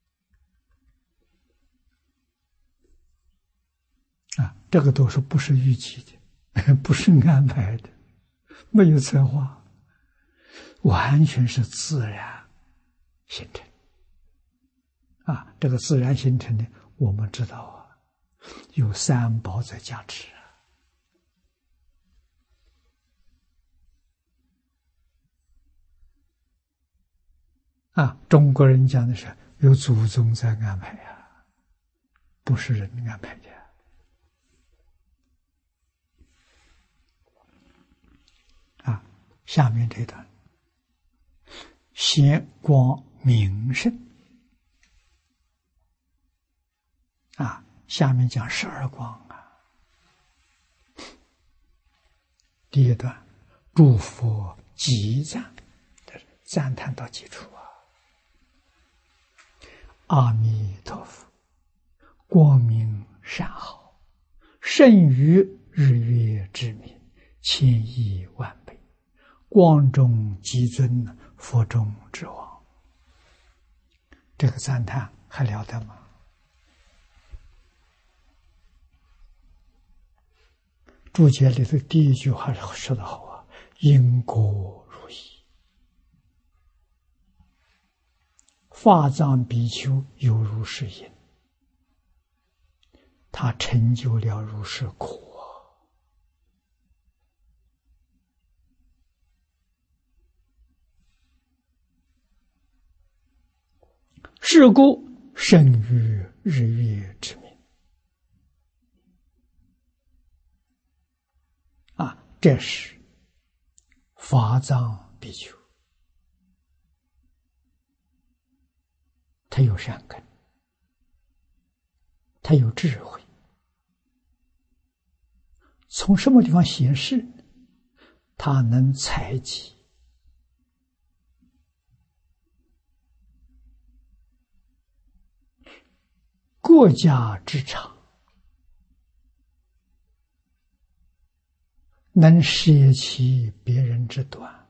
啊，这个都是不是预计的，不是安排的，没有策划，完全是自然形成啊。这个自然形成的，我们知道啊，有三宝在加持啊。中国人讲的是有祖宗在安排呀，不是人安排的。啊，下面这段，显光明胜啊，下面讲十二光啊。第一段，诸佛极赞，赞叹到极处啊。阿弥陀佛，光明善好，胜于日月之明，千亿万倍，光中极尊，佛中之王。这个赞叹还了得吗？注解里头第一句话说得好啊，因果如意。法藏比丘有如是因，他成就了如是苦啊。是故胜于日月之明啊，这是法藏比丘，他有善根，他有智慧，从什么地方显示？他能采集国家之长，能舍弃别人之短，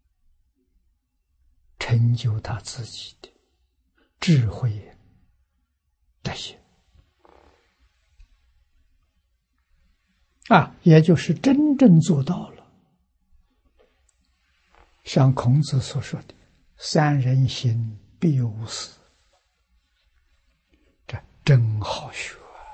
成就他自己的智慧德行啊，也就是真正做到了像孔子所说的三人行必有我师，这真好学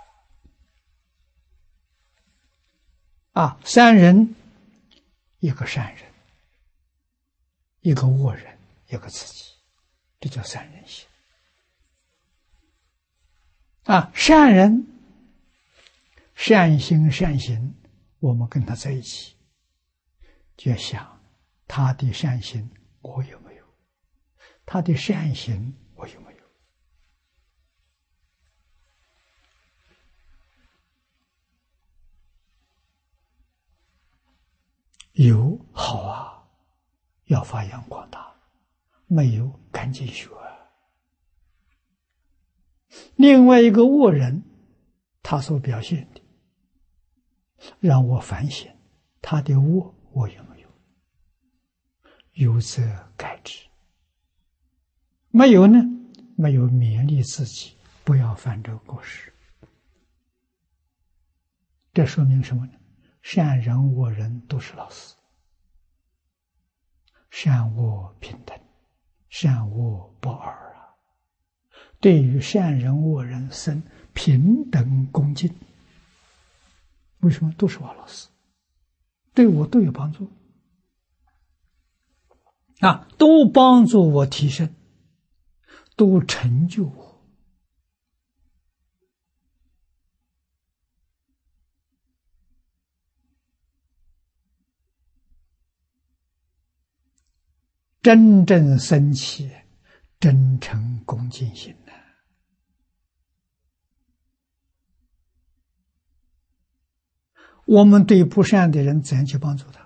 啊！三人，一个善人，一个恶人，一个自己，这叫三人行啊！善人善心善行，我们跟他在一起，就要想他的善行我有没有，他的善行我有没有。有好啊，要发扬光大；没有，赶紧学。另外一个恶人，他所表现的，让我反省他的恶我有没有，有则改之；没有呢，没有勉励自己不要犯这个过失。这说明什么呢？善人恶人都是老师，善恶平等，善恶不二啊！对于善人恶人生平等恭敬。为什么？都是我老师，对我都有帮助啊，都帮助我提升，都成就我。真正生起真诚恭敬心呢？我们对不善的人怎样去帮助他？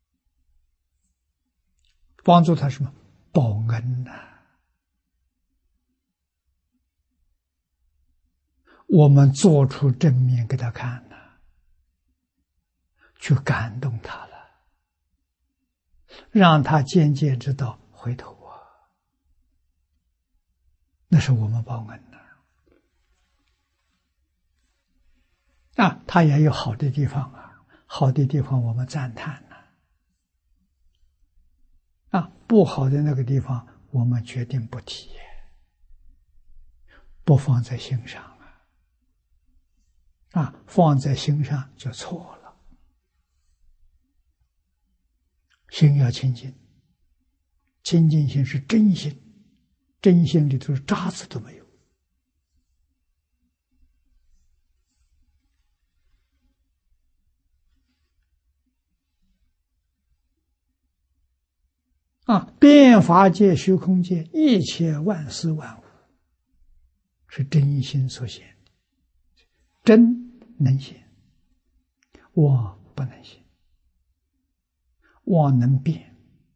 帮助他什么？报恩呐、啊！我们做出正面给他看呐、啊，去感动他了，让他渐渐知道回头啊，那是我们报恩的啊。他也有好的地方啊，好的地方我们赞叹呢啊，不好的那个地方我们决定不提，不放在心上啊，啊，放在心上就错了。心要清净，清净心是真心，真心里头渣子都没有啊！遍法界、虚空界，一切万事万物，是真心所现的。真能现，妄不能现。妄能变，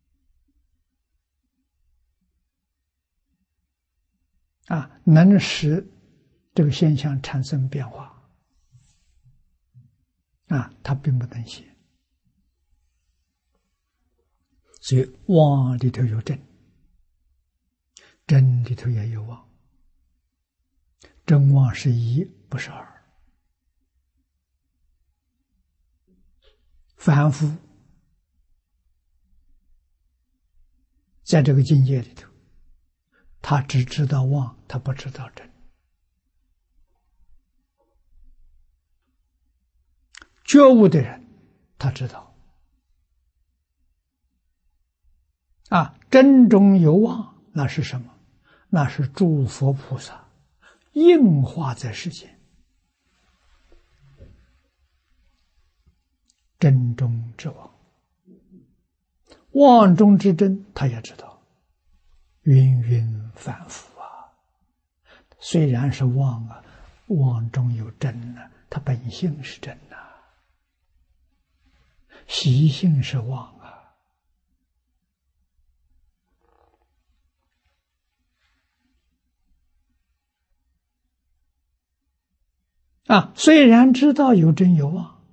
啊，能使这个现象产生变化，啊，它并不能现。所以妄里头有真，真里头也有妄，真妄是一，不是二。凡夫在这个境界里头，他只知道妄，他不知道真。觉悟的人，他知道啊，真中有妄，那是什么？那是诸佛菩萨应化在世间，真中之妄。妄中之真，他也知道，芸芸反复啊。虽然是妄啊，妄中有真啊，它本性是真啊，习性是妄啊。啊，虽然知道有真有妄，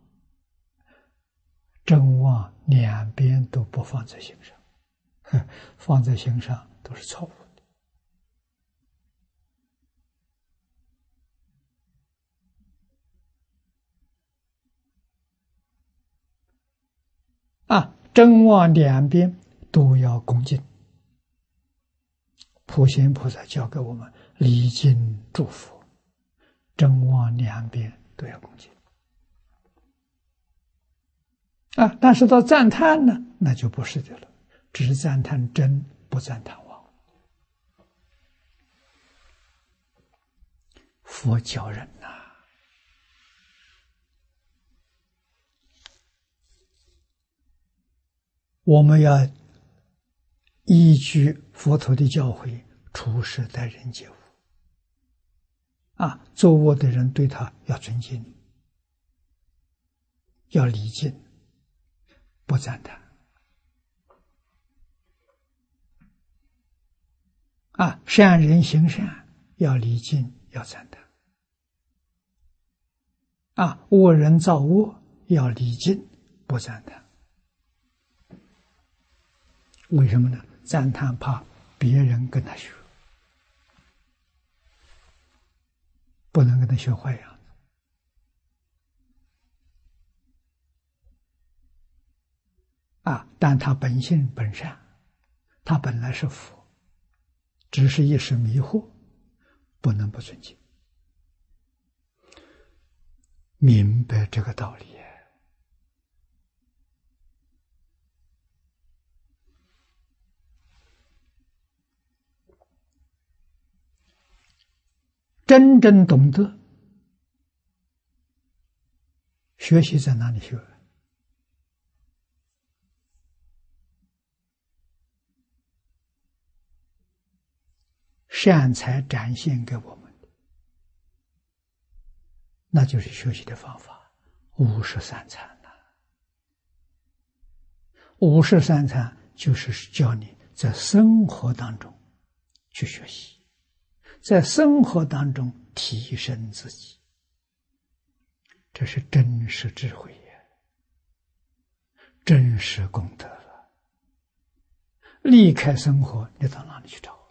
真妄两边都不放在心上，放在心上都是错误的。啊，真妄两边都要恭敬。普贤菩萨教给我们礼敬祝福，真妄两边都要恭敬。啊，但是到赞叹呢，那就不是的了，只赞叹真，不赞叹妄。佛教人呐、啊，我们要依据佛陀的教诲处事待人接物。啊，作恶的人对他要尊敬，要礼敬，不赞叹。啊，善人行善，要礼敬，要赞叹。啊，恶人造恶，要礼敬，不赞叹。为什么呢？赞叹怕别人跟他学，不能跟他学坏样子。啊，但他本性本善，他本来是佛，只是一时迷惑，不能不尊敬。明白这个道理，真正懂得，学习在哪里学？善财展现给我们的，那就是学习的方法。五十三参呐、啊，五十三参就是教你在生活当中去学习，在生活当中提升自己，这是真实智慧呀，真实功德了。 离开生活，你到哪里去找？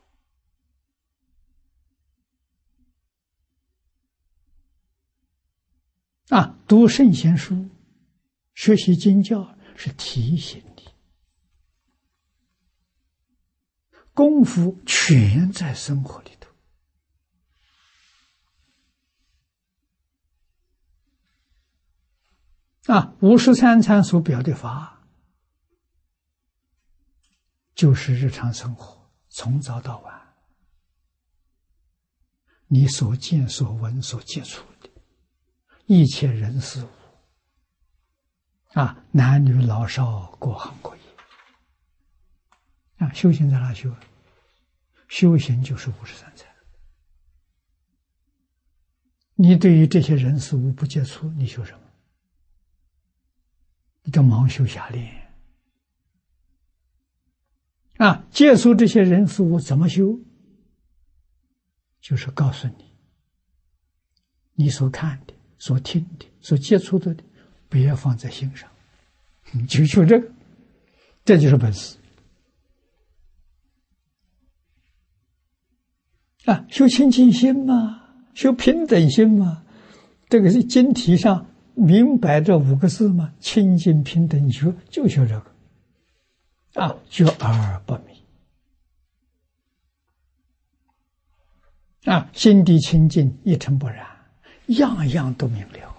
啊，读圣贤书，学习经教是提醒你，功夫全在生活里头。啊，五十三参所表的法，就是日常生活，从早到晚，你所见、所闻、所接触的一切人事物，啊，男女老少，各行各业，啊，修行在哪修？修行就是五十三参。你对于这些人事物不接触，你修什么？你就忙修下练。啊，接触这些人事物怎么修？就是告诉你，你所看的、所听的、所接触的，不要放在心上，你就修这个，这就是本事。啊，修清净心嘛，修平等心嘛，这个是经题上明白这五个字嘛，清净平等修，就修这个。啊，觉而不迷。啊，心地清净，一尘不染，样样都明了。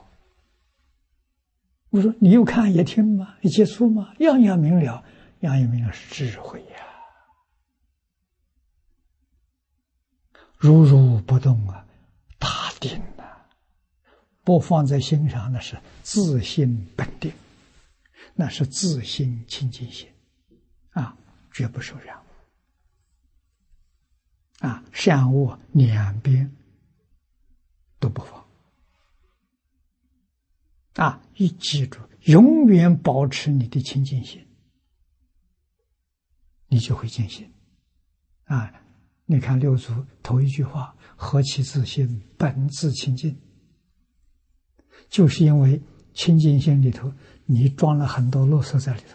我说你又看也听吗？也接触吗？样样明了，样样明了是智慧呀、啊。如如不动啊，大定啊，不放在心上，那是自性本定，那是自性清净心啊，绝不受染污啊，善恶两边都不放啊！一记住，永远保持你的清净心，你就会见性啊！你看六祖头一句话：“何其自性，本自清净。”就是因为清净心里头，你装了很多垃圾在里头。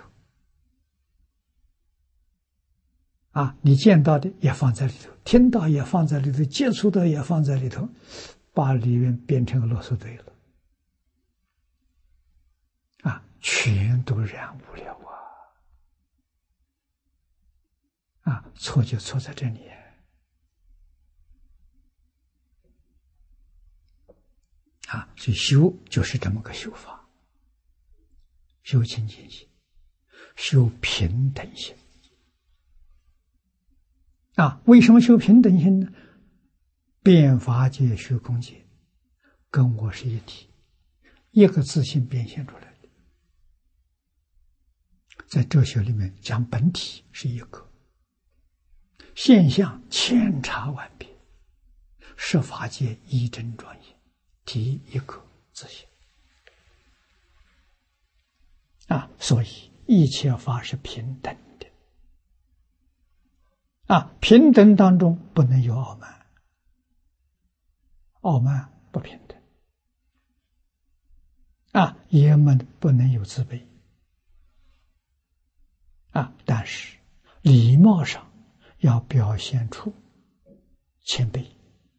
啊，你见到的也放在里头，听到也放在里头，接触的也放在里头，把里面变成个垃圾堆了，啊，全都染污了啊！啊，错就错在这里，啊，所以修就是这么个修法，修清净心，修平等心。啊，为什么修平等心呢？变法界、虚空界跟我是一体，一个自性变现出来的。在哲学里面讲本体是一个，现象千差万别，是法界一真庄严，体一个自性。啊，所以一切法是平等。啊，平等当中不能有傲慢，傲慢不平等。啊，也们不能有自卑。啊，但是礼貌上要表现出谦卑。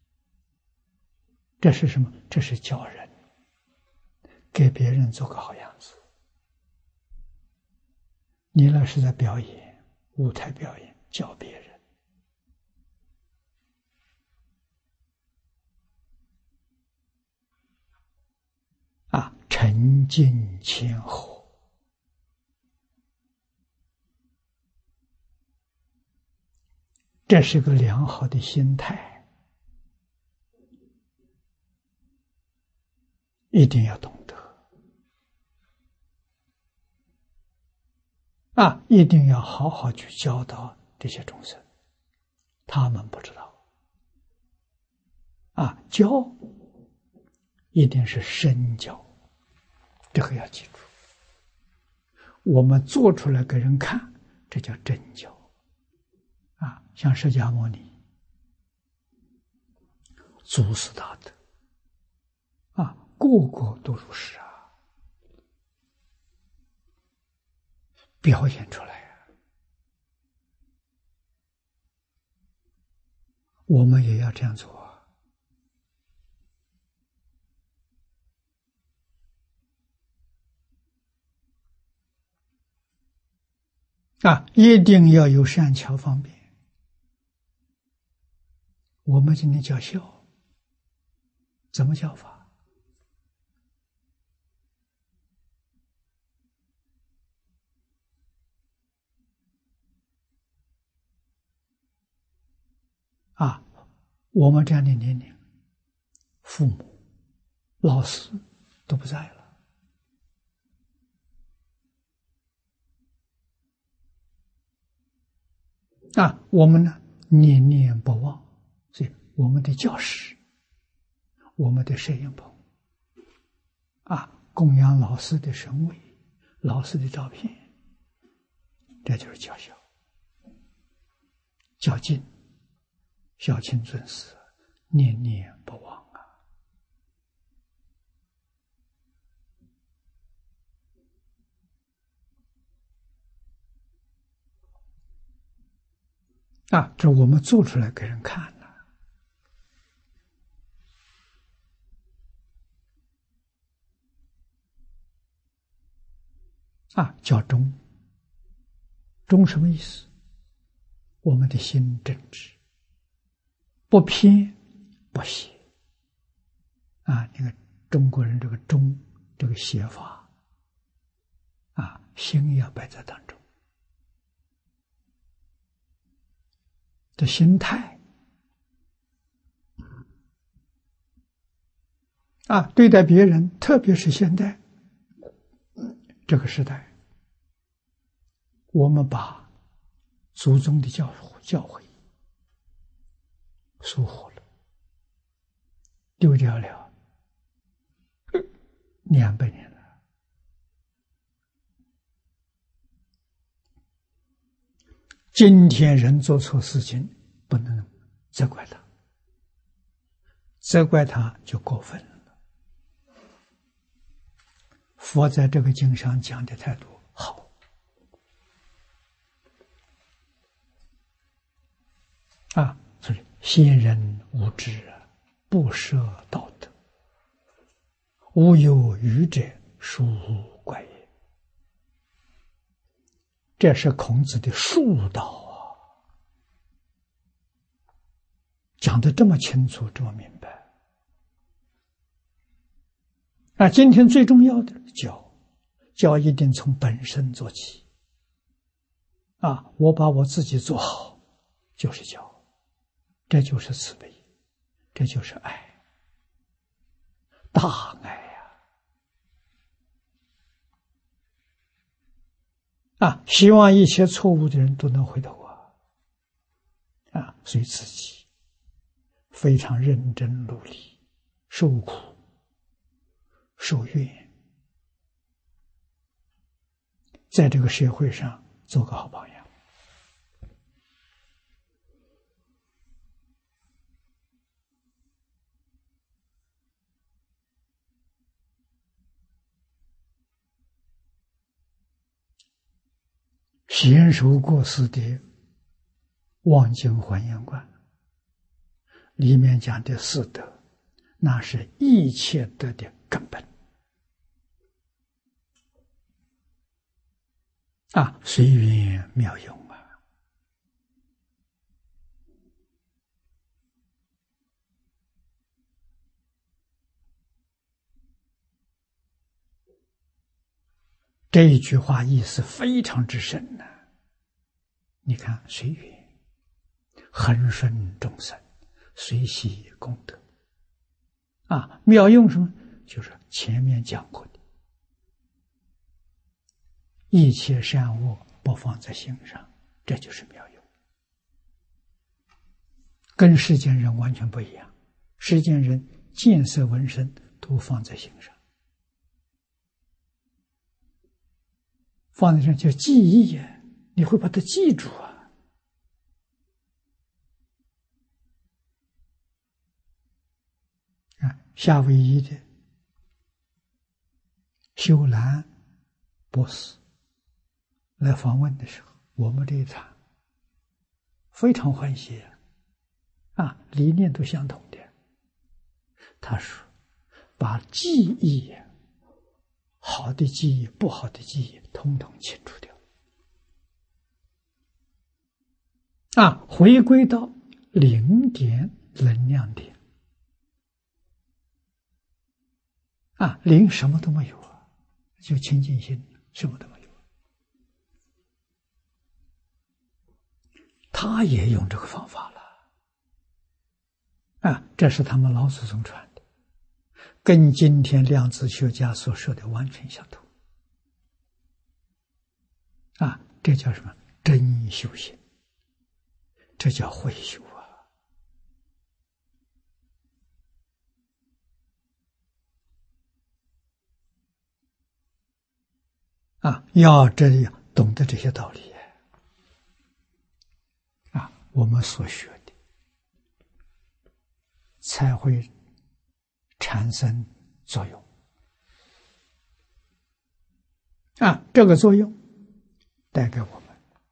这是什么？这是教人，给别人做个好样子。你那是在表演，舞台表演，教别人。啊，沉静谦和，这是个良好的心态，一定要懂得。啊，一定要好好去教导这些众生，他们不知道。啊，教一定是身教，这个要记住。我们做出来给人看，这叫真教。啊，像释迦牟尼，祖师大德，啊，个个都如是啊，表现出来啊。 我们也要这样做啊！一定要有善巧方便。我们今天叫孝，怎么叫法？啊，我们这样的年龄，父母、老师都不在了。啊，我们呢，念念不忘，所以我们的教室，我们的摄影棚，啊，供养老师的神位、老师的照片，这就是教孝、孝敬、孝亲尊师，念念不忘啊！啊，这我们做出来给人看了。啊，叫忠。忠什么意思？我们的心正直，不偏不邪。啊，你看中国人这个忠这个写法，啊，心要摆在当中，的心态啊，对待别人，特别是现在这个时代，我们把祖宗的教教诲疏忽了，丢掉了两百年了。今天人做错事情，不能责怪他，责怪他就过分了。佛在这个经上讲的态度好啊，所以先人无知啊，不舍道德，无有愚者，殊无怪也。这是孔子的术道啊，讲得这么清楚，这么明白。啊，今天最重要的教，教一定从本身做起。啊，我把我自己做好，就是教，这就是慈悲，这就是爱，大爱呀！啊，希望一切错误的人都能回头啊！啊，所以自己非常认真努力，受苦受怨，在这个社会上做个好榜样。贤首过世的《望经还原观》里面讲的四德，那是一切德的根本啊，随缘妙用啊！这一句话意思非常之深呐、啊！你看，随缘，恒顺众生，随喜功德啊！妙用什么？就是前面讲过的，一切善恶不放在心上，这就是妙用。跟世间人完全不一样，世间人见色闻声都放在心上，放在上叫记忆呀，你会把它记住啊。啊，夏威夷的修兰博士来访问的时候，我们这一场非常欢喜啊！ 啊，理念都相同的。他说，把记忆，好的记忆、不好的记忆，统统清除掉。啊，回归到零点能量点。啊，零什么都没有啊，就清净心，什么都没有。他也用这个方法了。啊，这是他们老祖宗传的，跟今天量子学家所说的完全相同。啊，这叫什么？真修行，这叫会修啊！啊，要这样懂得这些道理啊，我们所学的才会产生作用啊，这个作用带给我们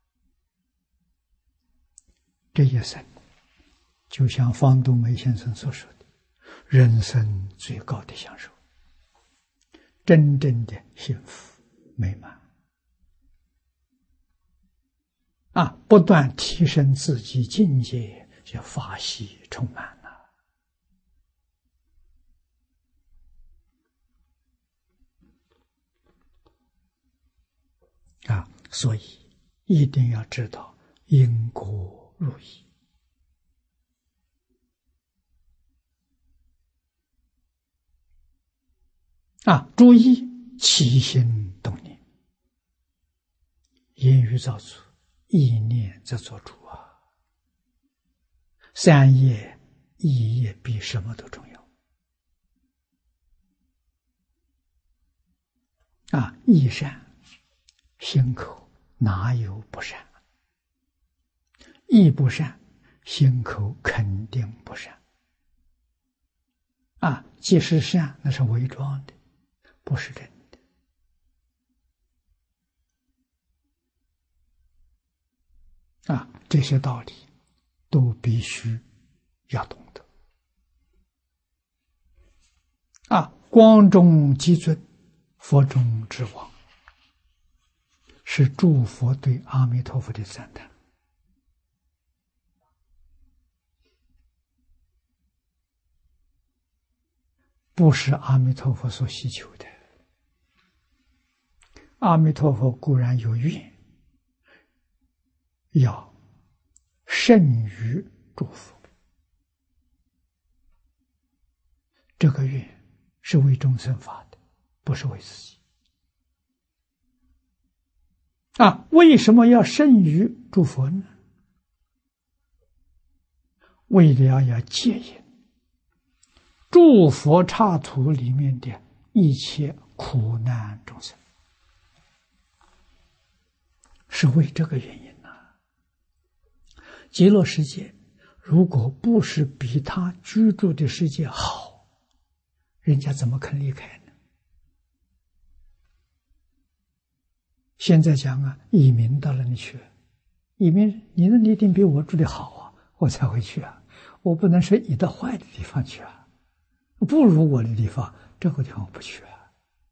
这一生，就像方东梅先生所说的，人生最高的享受，真正的幸福美满啊！不断提升自己境界，就法喜充满了啊！所以一定要知道因果如意啊！注意起心动念，言语造作，意念则做主啊！三业一业比什么都重要啊！意善，心口哪有不善？意不善，心口肯定不善啊！即是善，那是伪装的，不是真的啊！这些道理都必须要懂得啊！光中极尊，佛中之王，是诸佛对阿弥陀佛的赞叹。不是阿弥陀佛所希求的。阿弥陀佛固然有愿，要胜于诸佛，这个愿是为众生发的，不是为自己。啊，为什么要胜于诸佛呢？为了要接引诸佛刹土里面的一切苦难众生，是为这个原因呐、啊。极乐世界如果不是比他居住的世界好，人家怎么肯离开呢？现在讲啊，移民到那里去，移民你那里一定比我住的好啊，我才会去啊，我不能说移到坏的地方去啊。不如我的地方，这个地方我不去啊！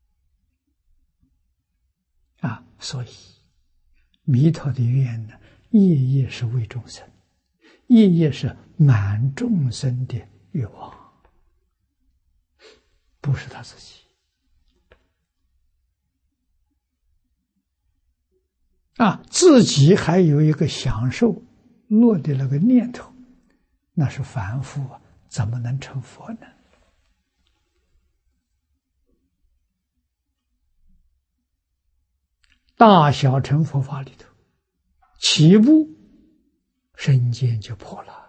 啊，所以弥陀的愿呢，夜夜是为众生，夜夜是满众生的愿望，不是他自己啊！自己还有一个享受乐的那个念头，那是凡夫啊，怎么能成佛呢？大小乘佛法里头，起步身见就破了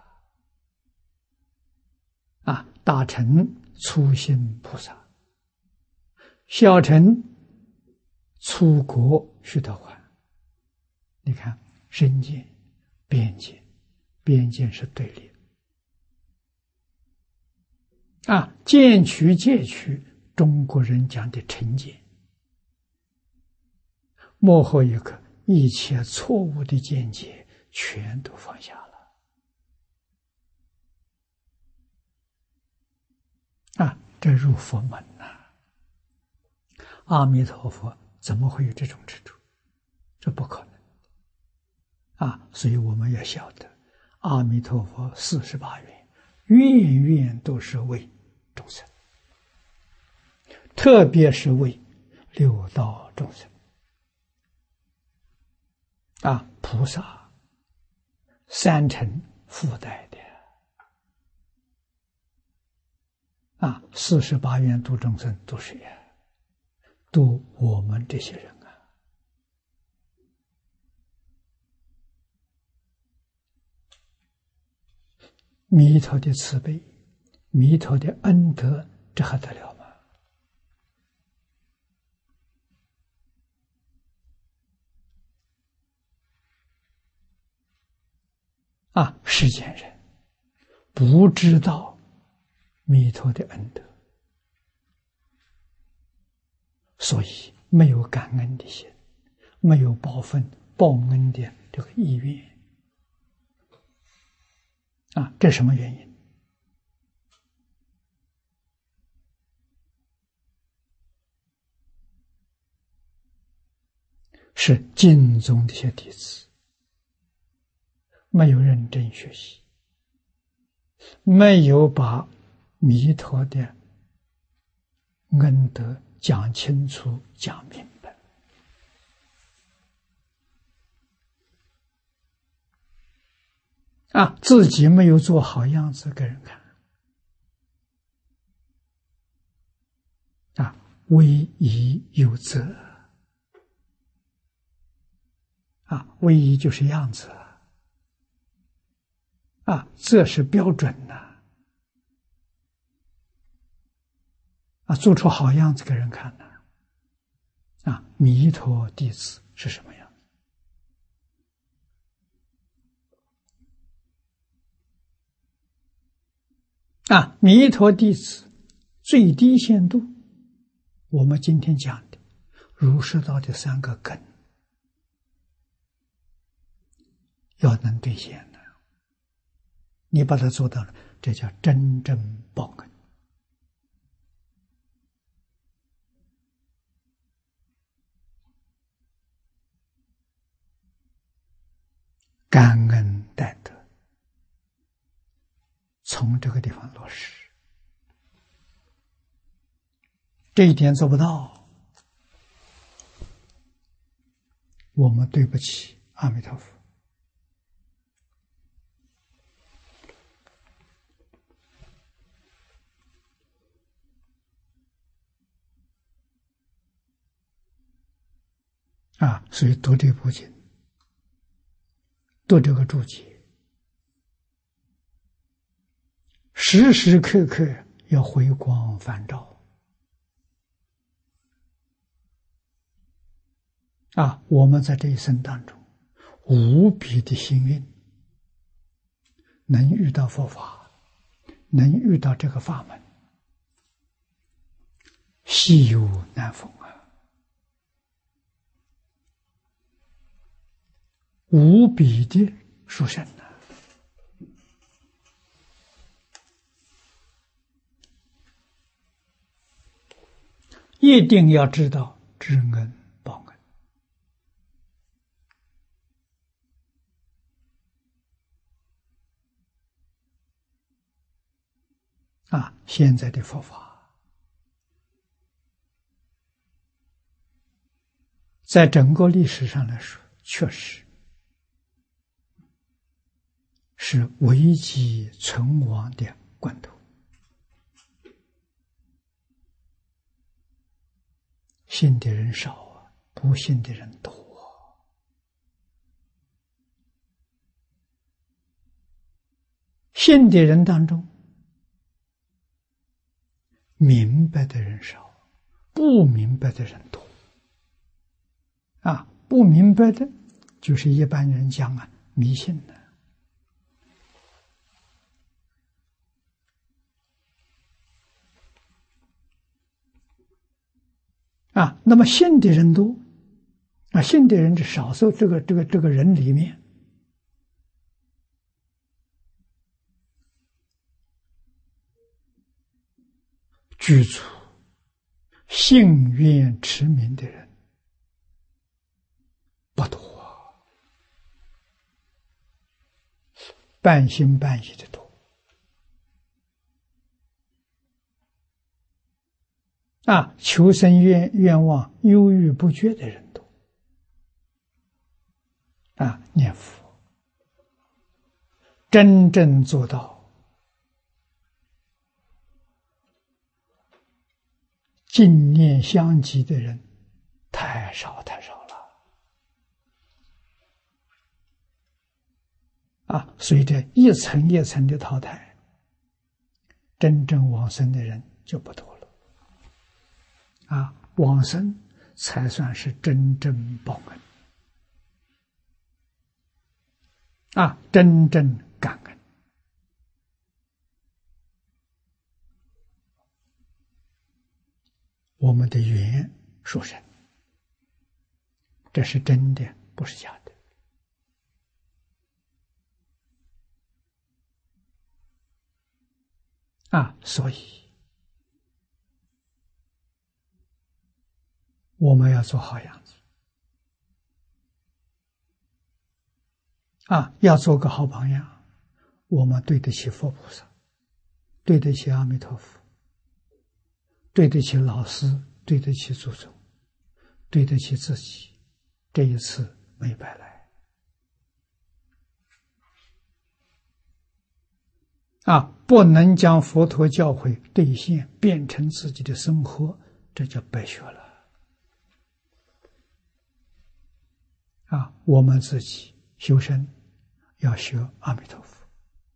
啊！大乘初心菩萨，小乘初果须陀洹。你看身见、边见，边见是对立啊，见取戒取，中国人讲的成见。幕后一个，一切错误的见解全都放下了啊，这入佛门呐、啊！阿弥陀佛怎么会有这种执着？这不可能啊！所以我们要晓得，阿弥陀佛四十八愿，愿愿都是为众生，特别是为六道众生啊，菩萨三乘附带的啊，四十八愿度众生都是呀，度我们这些人啊。弥陀的慈悲，弥陀的恩德，这还得了吗？啊，世间人不知道弥陀的恩德，所以没有感恩的心，没有报恩报恩的这个意愿。啊，这是什么原因？是经宗这些弟子没有认真学习，没有把弥陀的恩德讲清楚、讲明白。啊，自己没有做好样子给人看。啊，威仪有则。啊，威仪就是样子。啊，这是标准呐。啊，做出好样子给人看呐。啊，弥陀弟子是什么样？啊，弥陀弟子最低限度，我们今天讲的儒释道的三个根要能兑现的，你把它做到了，这叫真正报恩。感恩戴德，从这个地方落实。这一点做不到，我们对不起阿弥陀佛。啊，所以读这部经，读这个注解，时时刻刻要回光返照。啊，我们在这一生当中无比的幸运，能遇到佛法，能遇到这个法门，稀有难逢啊！无比的殊胜啊！一定要知道知恩报恩。啊，现在的佛法在整个历史上来说，确实是危急存亡的关头。信的人少啊，不信的人多。信的人当中，明白的人少，不明白的人多。啊，不明白的，就是一般人讲啊，迷信的。啊，那么信的人多，啊，信的人是少数，这个这个这个人里面， 具足信愿持名的人不多，半信半疑的多。啊，求生愿愿望忧郁不决的人多。啊，念佛真正做到净念相继的人太少太少了。啊，随着一层一层的淘汰，真正往生的人就不多了。啊，往生才算是真正报恩，啊，真正感恩。我们的缘殊胜，这是真的，不是假的。啊，所以我们要做好样子。啊，要做个好榜样，我们对得起佛菩萨，对得起阿弥陀佛，对得起老师，对得起祖宗，对得起自己，这一次没白来。啊，不能将佛陀教诲兑现变成自己的生活，这就白学了。啊，我们自己修身要学阿弥陀佛，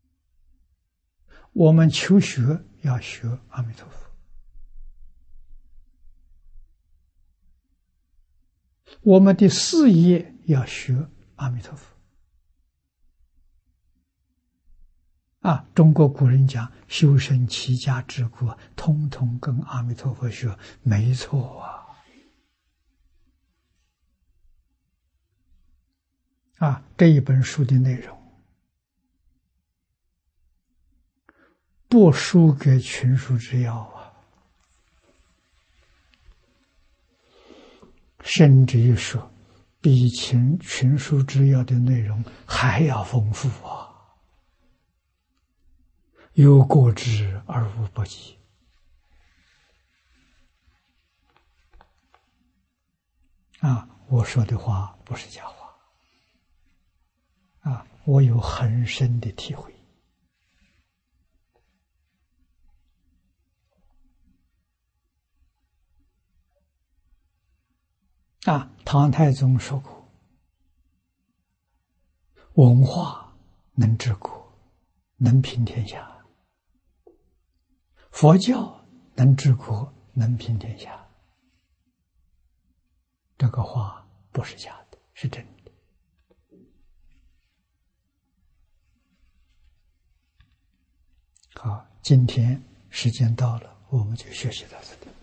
我们求学要学阿弥陀佛，我们的事业要学阿弥陀佛。啊，中国古人讲修身齐家治国，通通跟阿弥陀佛学，没错啊。啊，这一本书的内容不输给群书之要啊，甚至于说比群群书之要的内容还要丰富啊，有过之而无不及。啊，我说的话不是假话。啊，我有很深的体会。啊，唐太宗说过，文化能治国，能平天下；佛教能治国，能平天下。这个话不是假的，是真的。好，今天时间到了，我们就学习到这里。